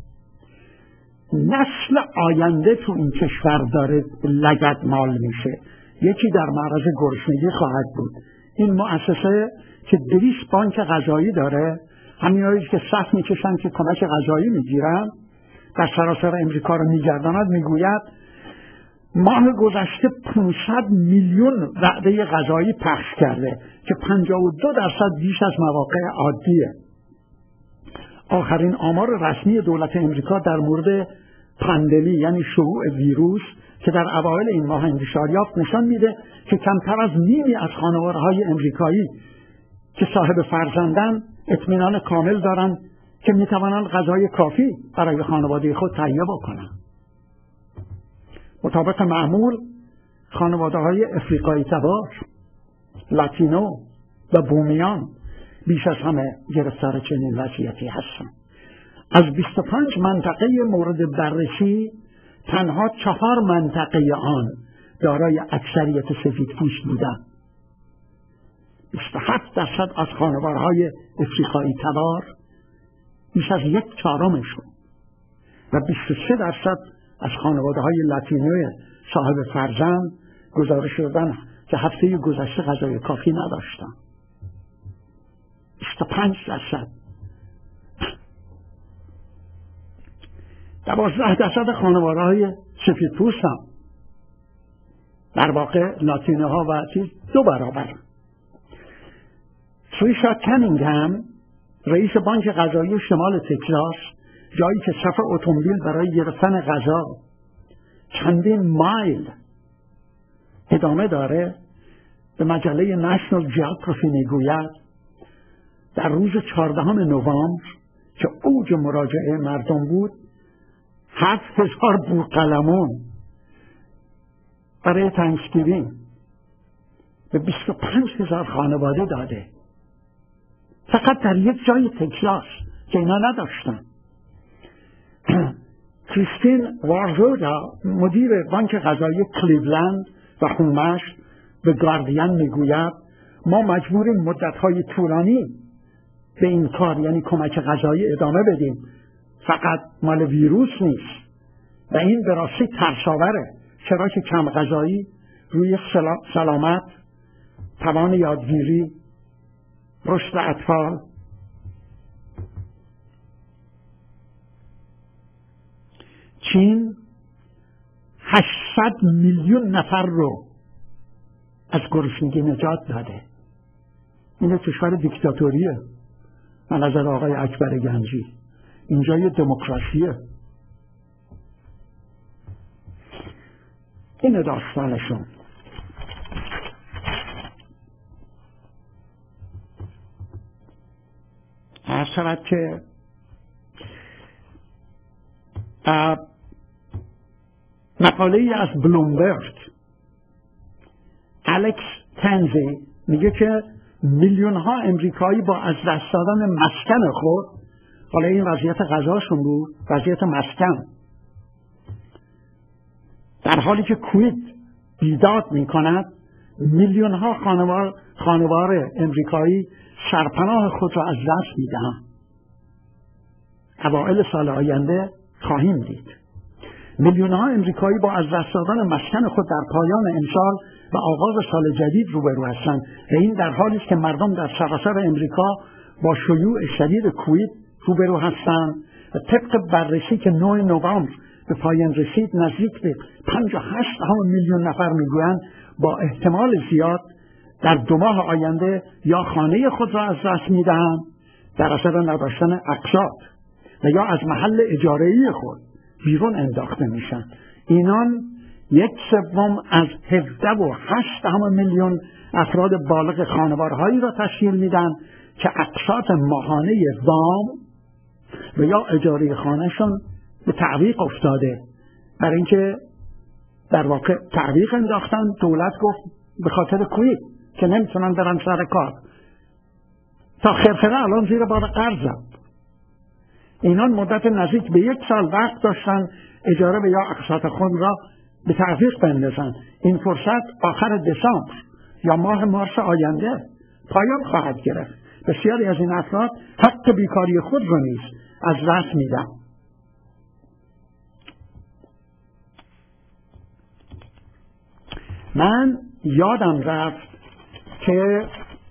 نسل آینده تو این کشور داره لگدمال میشه، یکی در معرض گرسنگی خواهد بود. این مؤسسه که دویست بانک غذایی داره، همینایی که صف میکشن که کمک غذایی میگیرن، در سراسر امریکا رو میگرداند، میگوید ماه گذشته پانصد میلیون وعده غذایی پخش کرده که پنجاه و دو درصد بیش از مواقع عادیه. آخرین آمار رسمی دولت امریکا در مورد پاندمی یعنی شیوع ویروس که در اوایل این ماه انتشار یافت نشان میده که کمتر از نیمی از خانواده‌های امریکایی که صاحب فرزندن اطمینان کامل دارند که میتوانند غذای کافی برای خانواده خود تهیه بکنند. مطابق معمول خانواده‌های افریقایی تبار، لاتینو و بومیان بیش از همه گرفتار چنین وضعیتی هستند. از بیست و پنج منطقه مورد بررسی تنها چهار منطقه آن دارای اکثریت سفیدپوست بودند. بیست و هفت درصد از خانواده‌های افریقایی تبار، بیش از یک چهارمشون، و بیست و سه درصد از خانواده‌های لاتینوی صاحب فرزند گزارش دادن که هفته گذشته غذای کافی نداشتن. بیست و پنج درصد. دوازده درصد خانواده‌های سفیدپوست هم در واقع لاتینوها و چیز دو برابر. سویشا کنینگهم رئیس بانک غذایی شمال تگزاس، جایی که صف اتومبیل برای گرفتن غذا چندین مایل ادامه داره، به مجله نشنال جیوگرافی میگوید در روز چهاردهم نوامبر که اوج مراجعه مردم بود، هفت هزار بوقلمون برای تانکسگیوینگ به بیست و پنج هزار خانواده داده، فقط در یک جای تگزاس که اینا نداشتن. کریستین وارزودا مدیر بانک غذایی کلیولند و هومش به گاردین میگوید ما مجبوریم مدت‌های طولانی به این کار یعنی کمک غذایی ادامه بدیم، فقط مال ویروس نیست و این به راستی ترساوره، چرا که کم غذایی روی سلامت، توان یادگیری، رشد اطفال، چین هشتصد میلیون نفر رو از گرسنگی نجات داده. این کشور دیکتاتوریه من نظر آقای اکبر گنجی. اینجا یه دموکراسیه. این داستانشون. هر شود که مقاله ای از بلومبرگ، الکس تنزی میگه که میلیون ها امریکایی با از دست دادن مسکن خود، حالا این وضعیت غذاشون بود، وضعیت مسکن، در حالی که کویت بیداد میکند، میلیون ها خانوار خانوار امریکایی سرپناه خود را از دست میدهند. اوائل سال آینده خواهیم دید میلیون ها امریکایی با از دست دادن مسکن خود در پایان امسال و آغاز سال جدید روبرو هستند و این در حالی است که مردم در سراسر امریکا با شیوع شدید کووید روبرو هستند و طبق بررسی که نه نوامبر به پایان رسید نزدیک به پنجاه و هشت میلیون نفر میگویند با احتمال زیاد در دو ماه آینده یا خانه خود را از دست میدهند در اثر نداشتن اقساط و یا از محل اجاره‌ای خود بیرون انداخته میشن. اینان یک سوم از هفده و هشت میلیون افراد بالغ خانوارهایی را تشکیل میدن که اقساط ماهانه وام و یا اجاره خانهشون به تعویق افتاده، برای اینکه در واقع تعویق انداختن. دولت گفت به خاطر کووید که نمیتونن برن سر کار، تا خرخره الان زیر بار قرض. اینان مدت نزدیک به یک سال وقت داشتن اجاره و یا اقساط خود را به تعویق بندازن. این فرصت آخر دسامبر یا ماه مارس آینده پایان خواهد گرفت. بسیاری از این افراد حق بیکاری خود را نیز از دست میدن. من یادم رفت که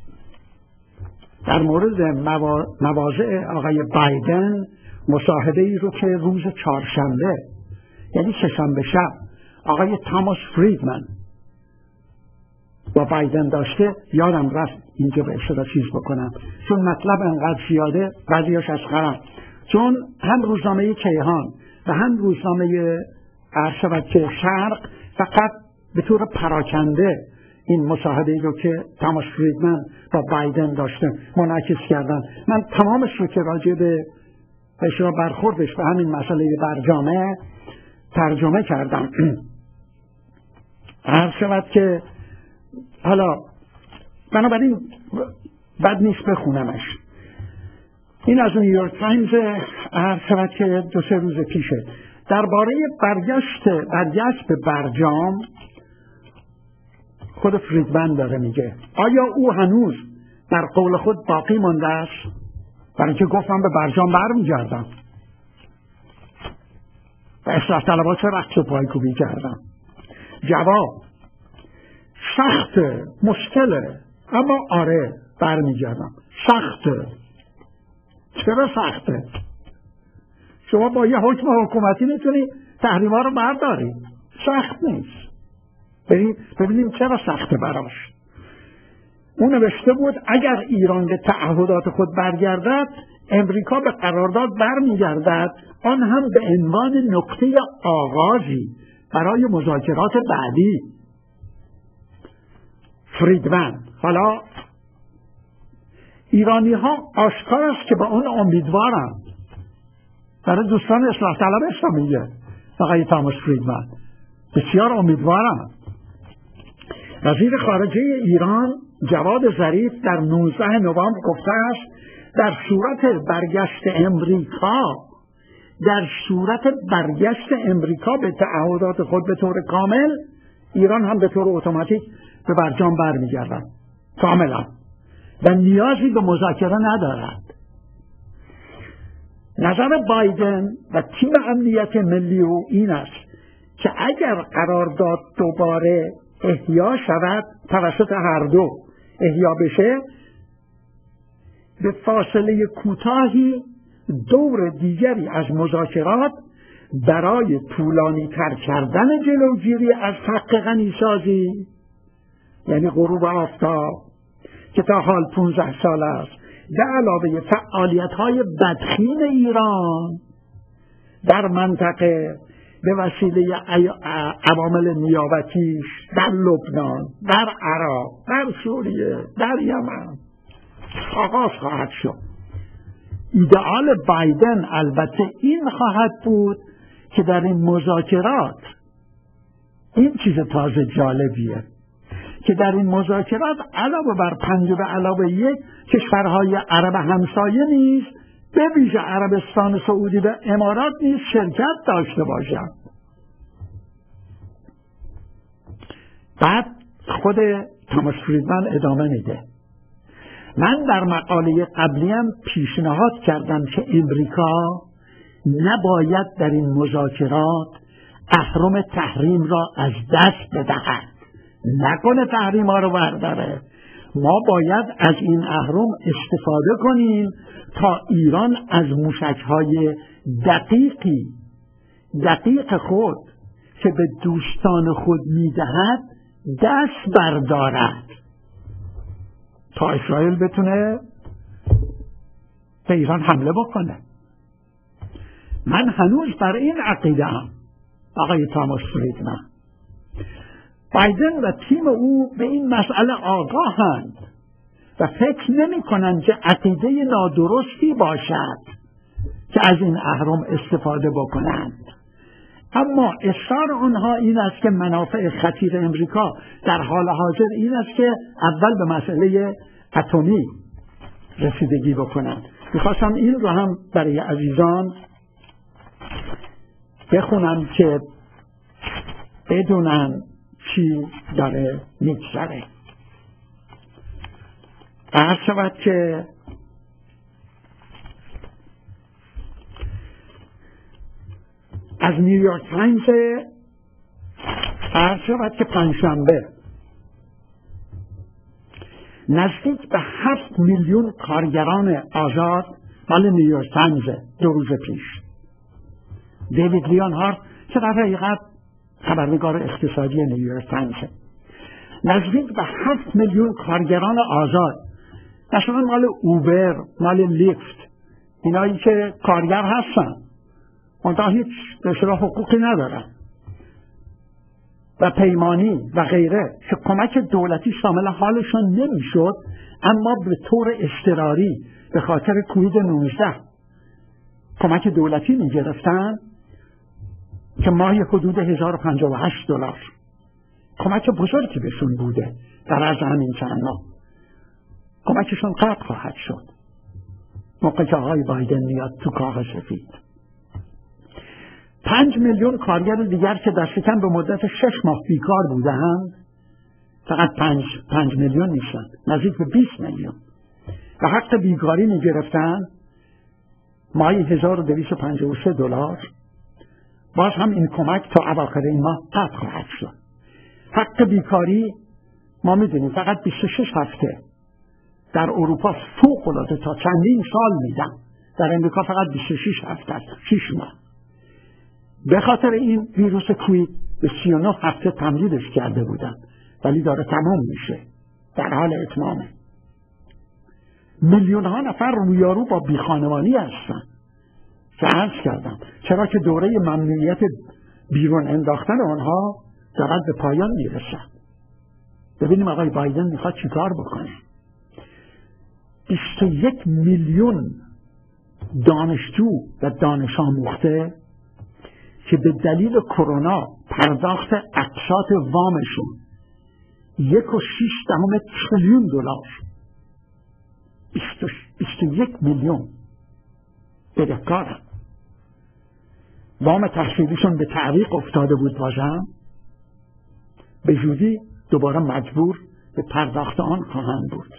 در مورد مواضع آقای بایدن مصاحبه ای رو که روز چهارشنبه یعنی سه‌شنبه شب آقای تاماس فریدمن با بایدن داشته، یادم رفت اینجا به اشاره چیز بکنم چون مطلب انقدر زیاده بعضیاش از خرم، چون هم روزنامه کیهان و هم روزنامه عرشبت که شرق فقط به طور پراکنده این مصاحبه رو که تاماس فریدمن با بایدن داشته منعکس کردن. من تمامش رو که راجع به اشاره برخوردش به همین مسئله برجامه ترجمه کردم. عرض شود که حالا بنابراین بد نیست بخونمش. این از نیویورک تایمز عرض شود که دو سه روز پیشه درباره برگشت برگشت به برجام خود فریدمن داره میگه آیا او هنوز در قول خود باقی مانده است؟ برای اینکه گفتم به برجام برمیگردم و اصلاح طلبها چه رقص و پایکوبی کردم. جواب سخت مشکله، اما آره برمیگردم. سخته. چرا سخته؟ شما با یه حکم حکومتی میتونی تحریم‌ها رو برداری، سخت نیست. ببینیم چرا سخته براش. اون نوشته بود اگر ایران به تعهدات خود برگردد امریکا به قرارداد برمیگردد، آن هم به عنوان نقطه آغازی برای مذاکرات بعدی. فریدمن حالا ایرانی ها آشکار است که به اون امیدوارند. برای دوستان اصلاح طلبش رو میگه آقای تاماس فریدمن بسیار امیدوارند. وزیر خارجه ایران جواد ظریف در نوزده نوامبر گفته است در صورت برگشت امریکا در صورت برگشت امریکا به تعهدات خود به طور کامل، ایران هم به طور اتوماتیک به برجام برمیگردد کاملا و نیازی به مذاکره ندارد. نظر بایدن و تیم امنیت ملی او این است که اگر قرارداد دوباره احیا شود، توسط هر دو احیا بشه، به فاصله کوتاهی دور دیگری از مذاکرات برای طولانی تر کردن جلوگیری از حق غنیسازی، یعنی غروب آفتاب که تا حال پونزده سال است، به علاوه فعالیت‌های بدخیم ایران در منطقه به وسیله عوامل نیابتیش در لبنان، در عراق، در سوریه، در یمن آغاز خواهد شد. ایدئال بایدن البته این خواهد بود که در این مذاکرات، این چیز تازه جالبیه، که در این مذاکرات علاوه بر پنج و به علاوه یک کشورهای عرب همسایه نیز به ویژه عربستان سعودی و امارات نیز شرکت داشته باشند. بعد خود تاماس فریدمن ادامه میده: من در مقاله قبلیم پیشنهاد کردم که امریکا نباید در این مذاکرات اهرم تحریم را از دست بدهد، نکنه تحریم ها رو برداره. ما باید از این اهرم استفاده کنیم تا ایران از موشک‌های دقیقی دقیق خود که به دوستان خود میدهد دست بردارد تا اسرائیل بتونه به ایران حمله بکنه. من هنوز بر این عقیده ام آقای تاماس فریدمن. بایدن و تیم او به این مسئله آگاهند و فکر نمی کنند که عقیده نادرستی باشد که از این اهرم استفاده بکنند، اما اصرار آنها این است که منافع خطیر امریکا در حال حاضر این است که اول به مسئله اتمی رسیدگی بکنند. میخواستم این رو هم برای عزیزان بخونم که بدونن چی داره میگذره. عرض شود که از نیویورک تایمز عرض شود که پنجشنبه نزدیک به هفت میلیون کارگران آزاد، مال نیویورک تایمز دو روز پیش، دیوید لیونهارت که در حقیقت خبرنگار اقتصادی نیویورک تایمز، نزدیک به هفت میلیون کارگران آزاد، مثلا مال اوبر، مال لیفت، اینایی که کارگر هستن منتها هیچ به اصطلاح حقوقی ندارن، و پیمانی و غیره که کمک دولتی شامل حالشون نمیشد، اما به طور اضطراری به خاطر کووید نوزده کمک دولتی میگرفتن که ماهی حدود هزار و پنجاه و هشت دلار کمک بزرگی بهشون بوده. در از همین چند ماه کمکشون قطع خواهد شد موقع که آقای بایدن میاد تو کاخ سفید. پنج میلیون کارگر دیگر که در شکم به مدت شش ماه بیکار بودند، فقط پنج, پنج میلیون نیستند، نزدیک به بیست میلیون و حق بیکاری میگرفتن ماهی هزار و دویست و پنجاه و سه دلار. باز هم این کمک تا اواخر این ماه قطع خواهد شد. حق بیکاری ما میدونیم فقط بیست و شش هفته، در اروپا فوق العاده تا چندین سال میدن، در امریکا فقط بیست و شش هفته است، شش ماه. به خاطر این ویروس کووید به سی و نه هفته تمدیدش کرده بودن، ولی داره تمام میشه، در حال اتمامه. میلیون ها نفر رویارو با بیخانمانی هستن که عرض کردم، چرا که دوره ممنوعیت بیرون انداختن آنها دارد به پایان میرسد. ببینیم آقای بایدن میخواد چی کار بکنه. بیست و یک میلیون دانشجو و دانش آموخته که به دلیل کرونا پرداخت اقساط وامشون یک و شیش دهم تریلیون دلار، بیست و یک میلیون بدهکارن، وام تحصیلیشون به تعویق افتاده بود، بازم به زودی دوباره مجبور به پرداخت آن خواهند بود.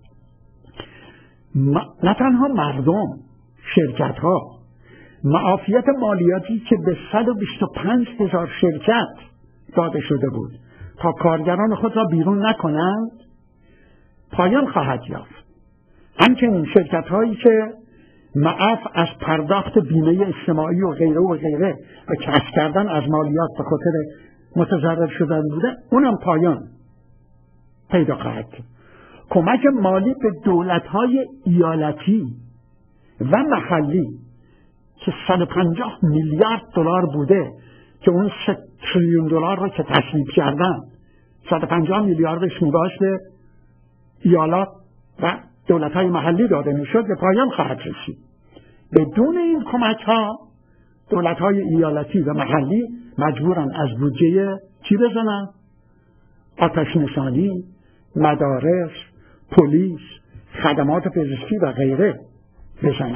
نه تنها مردم، شرکت ها معافیت مالیاتی که به صد و بیست و پنج هزار شرکت داده شده بود تا کارگران خود را بیرون نکنند پایان خواهد یافت. همچنین شرکت هایی که معاف از پرداخت بیمه اجتماعی و غیره و غیره و کسب کردن از مالیات به خاطر متضرر شدن بوده، اونم پایان پیدا خواهد کرد. کمک مالی به دولت‌های ایالتی و محلی که صد و پنجاه میلیارد دلار بوده که اون سه تریلیون دلار رو که تصویب کردن، صد و پنجاه میلیاردش میباشت به ایالات و دولت‌های محلی داده میشد، به پایان خواهد رسید. بدون این کمک‌ها دولت‌های ایالتی و محلی مجبورن از بودجه چی بزنن؟ آتش نشانی، مدارس، پلیس، خدمات پزشکی و غیره بزنن.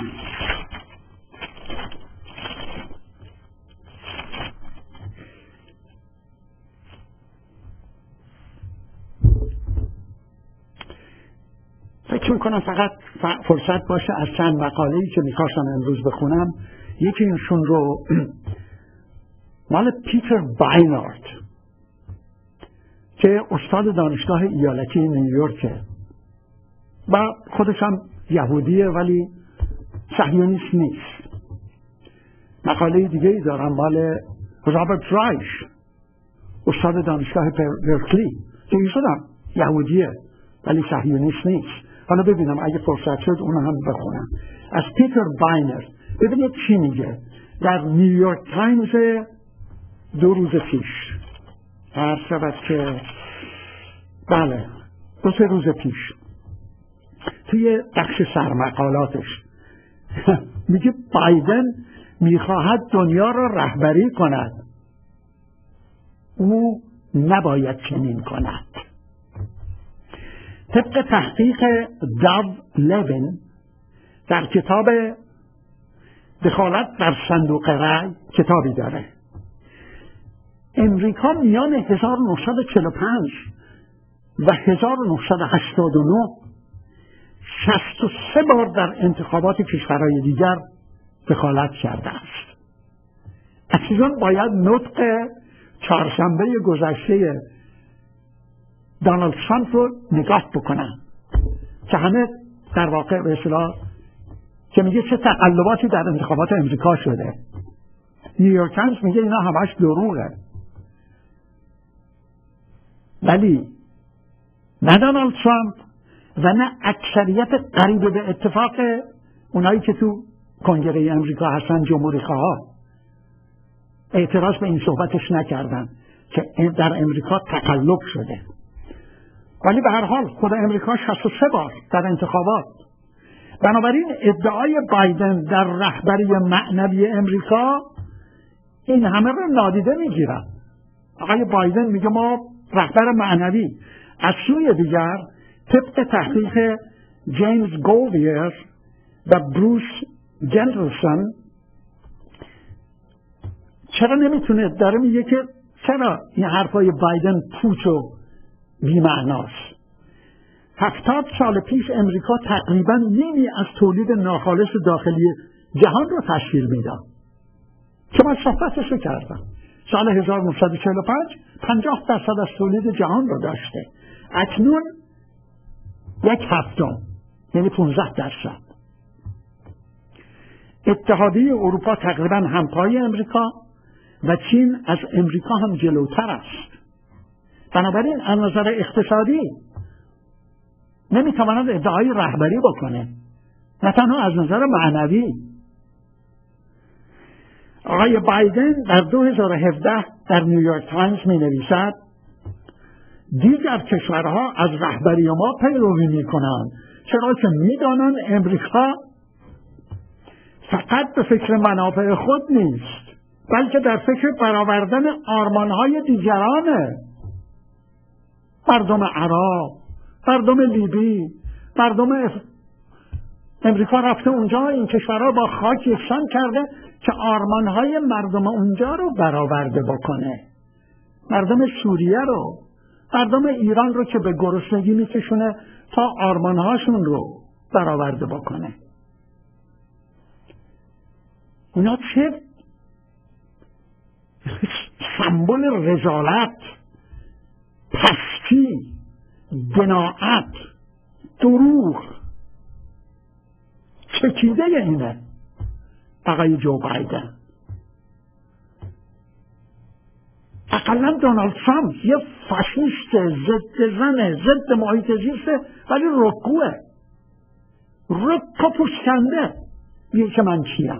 فکر میکنم فقط فرصت باشه از چند مقاله‌ای که میخواستم امروز بخونم، یکی اینشون رو مال پیتر باینارد که استاد دانشگاه ایالتی نیویورکه و خودش هم یهودیه ولی صهیونیست نیست. مقاله دیگه ای دارم مال رابرت رایش، استاد دانشگاه برکلی که ایشون هم یهودیه ولی صهیونیست نیست. حالا ببینم اگه فرصت شد اون هم بخونم. از پیتر باینر ببینید چی میگه در نیویورک تایمز دو روز پیش، هر شود که بله دو سه روز پیش، توی بخش سرمقالاتش میگه بایدن میخواهد دنیا را رهبری کند، او نباید چنین کند. طبق تحقیق داو لوین در کتاب دخالت در صندوق رأی کتابی داره، امریکا میان هزار و نهصد و چهل و پنج و هزار و نهصد و هشتاد و نه شصت و سه بار در انتخابات کشورهای دیگر دخالت کرده است. عزیزان باید نطق چهارشنبه گذشته دونالد ترامپ رو نگاه بکنن که همه در واقع به اصطلاح که میگه چه تقلباتی در انتخابات امریکا شده. نیویورک تایمز میگه اینا همش دروغه، ولی نه دونالد ترامپ و نه اکثریت قریب به اتفاق اونایی که تو کنگره امریکا هستن جمهوری خواه اعتراض به این صحبتش نکردن که در امریکا تقلب شده. ولی به هر حال خود امریکا شصت و سه بار در انتخابات. بنابراین ادعای بایدن در رهبری معنوی امریکا این همه رو نادیده میگیرن. آقای بایدن میگه ما رهبر معنوی. از سوی دیگر طبق تحقیق جیمز گولدیر و بروس جندلسون چرا نمیتونه داره میگه که چرا این حرفای بایدن پوچ و بی‌معناست. هفتاد سال پیش امریکا تقریبا نیمی از تولید ناخالص داخلی جهان رو تشکیل میداد که من صحبتش رو کردم. سال هزار و نهصد و چهل و پنج پنجاه درصد از تولید جهان رو داشته، اکنون یک هفتم یعنی پانزده درصد. اتحادیه اروپا تقریبا همپای امریکا و چین از امریکا هم جلوتر است. بنابراین از نظر اقتصادی نمیتواند ادعای رهبری بکنه، نه تنها از نظر معنوی. آقای بایدن در دو هزار و هفده در نیویورک تایمز می نویسد دیگر کشورها از رهبری ما پیروی می کنند چرا که می دانند امریکا فقط به فکر منافع خود نیست بلکه در فکر برآوردن آرمانهای دیگرانه. مردم عراق، مردم لیبی، مردم امریکا رفته اونجا، این کشورها با خاک یکسان کرده که آرمانهای مردم اونجا رو برآورده بکنه. مردم سوریه رو، مردم ایران رو که به گرسنگی میکشونه تا آرمانهاشون رو برآورده بکنه. اونا چه سمبل رذالت، پستی، دناعت، دروغ چکیده اینه آقای جو بایدن. اقلا دونالد ترامپ یه فاشیست ضد زن ضد محیط زیسته ولی رکوه رک و پوشکنده میگه که من چیم.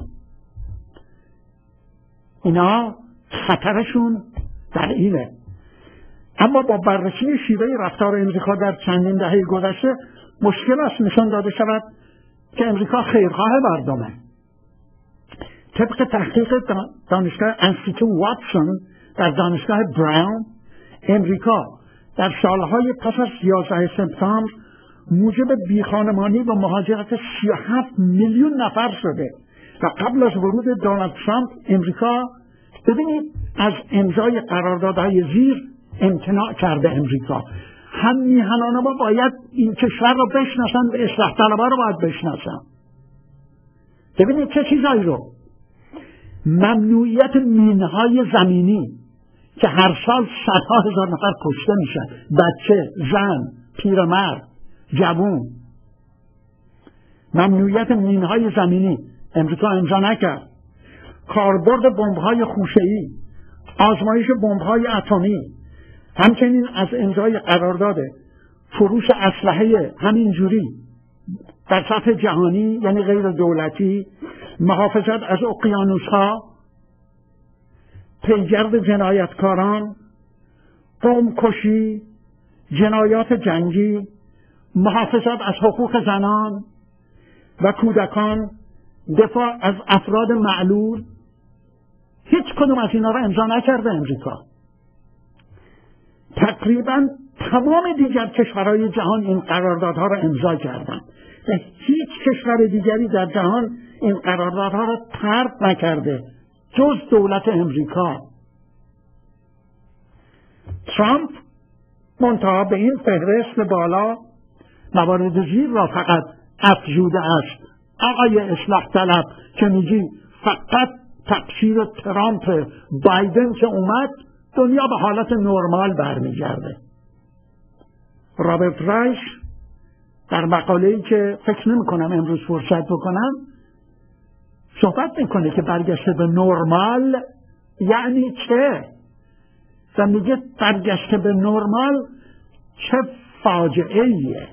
اینا خطرشون در اینه. اما با بررسی شیوه رفتار امریکا در چندین دهه گذشته مشکل است نشان داده شود که امریکا خیرخواه مردمه. طبق تحقیق دانشگاه انستیتوت واتسون در دانشگاه براون، امریکا در سالهای پس از یازده سپتامبر موجب بیخانمانی و مهاجرت سی و هفت میلیون نفر شده و قبل از ورود دونالد ترامپ امریکا ببینید از امضای قراردادهای زیر امتناع کرده. امریکا هم میهنان ما باید این کشور رو بشناسن و اصلاح طلبها رو باید بشناسن. ببینید چه چیزایی رو، ممنوعیت مینهای زمینی که هر سال صدها هزار نفر کشته میشن، بچه، زن، پیرمرد، جوون. ممنوعیت مینهای زمینی امریکا امضا نکرد. کاربرد بمب‌های خوشه‌ای، آزمایش بمب‌های اتمی، همچنین از امضای قرارداد فروش اسلحه همینجوری در سطح جهانی یعنی غیر دولتی، محافظت از اقیانوس‌ها، پیگرد جنایتکاران، قوم‌کشی، جنایات جنگی، محافظت از حقوق زنان و کودکان، دفاع از افراد معلول، هیچ کدوم از اینا را امضا نکرده امریکا. تقریبا تمام دیگر کشورهای جهان این قراردادها را امضا کردند و هیچ کشور دیگری در جهان این قراردادها را ترک نکرده جز دولت امریکا. ترامپ منتها به این فهرست بالا موارد زیر را فقط افزوده است. آقای اصلاح طلب که میگی فقط تقصیر ترامپ، بایدن که اومد دنیا به حالت نرمال برمیگرده. رابرت رایش در مقاله‌ای که فکر نمی کنم امروز فرصت بکنم صحبت میکنه که برگشته به نرمال یعنی چه؟ و میگه برگشته به نرمال چه فاجعه ایه.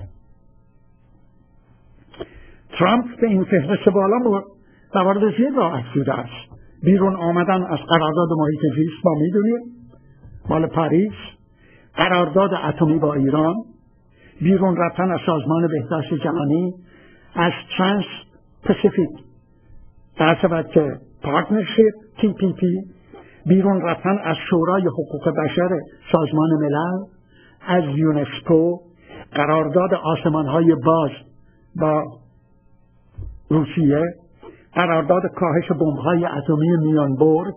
ترامپ به این فهرست بالا موارد زیر را افزوده است. بیرون آمدن از قرارداد محیط زیست ما میدونیم مال پاریس، قرارداد اتمی با ایران، بیرون رفتن از سازمان بهداشت جهانی، از ترانس پاسیفیک در شبکه پارتنرشیپ تی پی پی، بیرون رفتن از شورای حقوق بشر سازمان ملل، از یونسکو، قرارداد آسمانهای باز با روسیه، قرارداد کاهش بمب‌های اتمی میانبرگ.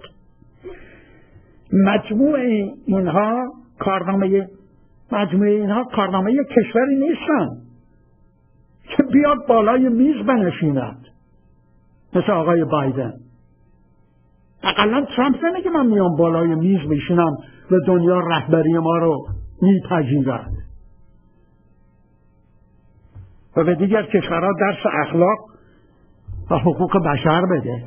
مجموع اینها کارنامه مجموع اینها کارنامه کشوری نیستن که بیاد بالای میز بنشیند مثل آقای بایدن. اقلا ترامپ نمیگه من میام بالای میز بشینم و دنیا رهبری ما رو میپذیرد و به دیگر کشورها درس اخلاق و حقوق بشر بده.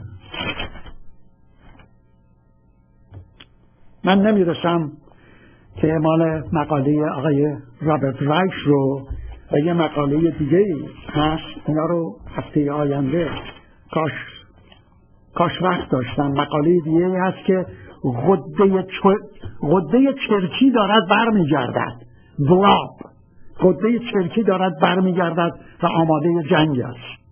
من نمیرسم که مال مقاله آقای رابرت رایش رو و یه مقاله دیگه هست اینا رو هفته آینده کاش کاش وقت داشتم. مقاله دیگه هست که غده غده چرکی دارد برمیگردد، گلاب غده چرکی دارد برمیگردد و آماده جنگ است.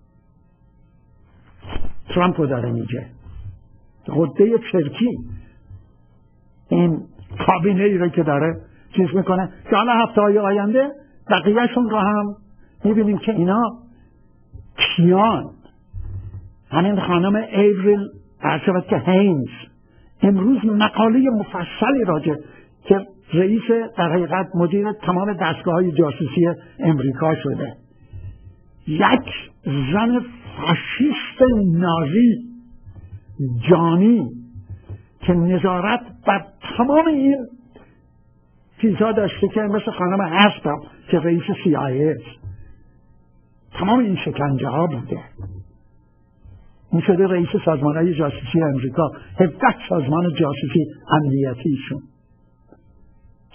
ترامپ رو داره میگه غده چرکی، این کابینه ای رو که داره چیز میکنه که حالا هفته های آینده بقیهشون رو هم میبینیم که اینا کیان. همین خانم ایوریل عرشبت که هینز امروز مقاله مفصلی راجع که رئیس در حقیقت مدیر تمام دستگاه های جاسوسی امریکا شده، یک زن فاشیست نازی جانی که نظارت بر تمام این چیزها داشته که مثل خانم هستم که رئیس سی آی است، تمام این شکنجه ها بوده. این شده رئیس سازمان های جاسوسی امریکا، هفده سازمان جاسوسی امنیتیشون.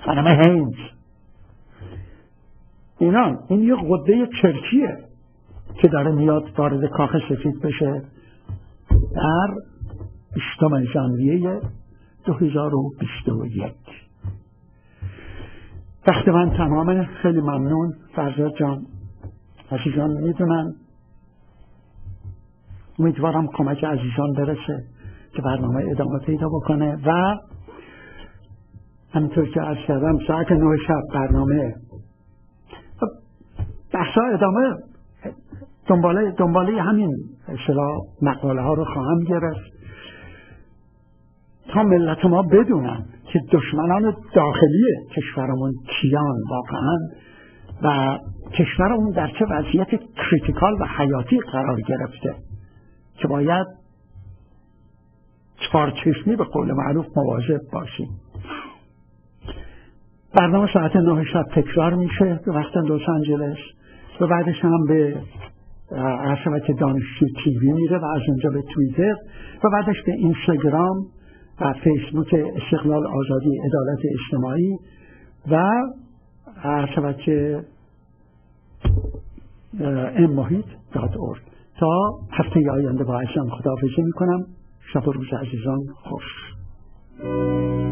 خانم هینز، اینا این یه غده چرکیه که داره میاد وارد کاخ سفید بشه در بیستم ژانویه دو هزار و بیست و یک. وقت من تماما. خیلی ممنون. فرزاد جان، عزیزان میدونن، امیدوارم کمک عزیزان برسه که برنامه ادامه پیدا بکنه و همینطور که عرض کردم ساعت نه شب برنامه بحثا ادامه دنباله دنباله همین اصطلاح مقاله ها رو خواهم گرفت تا ملت ما بدونن که دشمنان داخلی کشورمون کیان واقعا و کشورمون در چه وضعیت کریتیکال و حیاتی قرار گرفته که باید چارچشمی به قول معروف مواظب باشیم. برنامه ساعت نه شب تکرار میشه به وقت لس آنجلس و بعدش هم به شبکه دانشجو تیوی میره و از اونجا به توییتر و بعدش به اینستاگرام و فیسبوک استقلال آزادی عدالت اجتماعی و شبکه ام محیط دات اورگ. تا هفته آینده با عزیزان خداحافظی میکنم. شب و روز عزیزان خوش.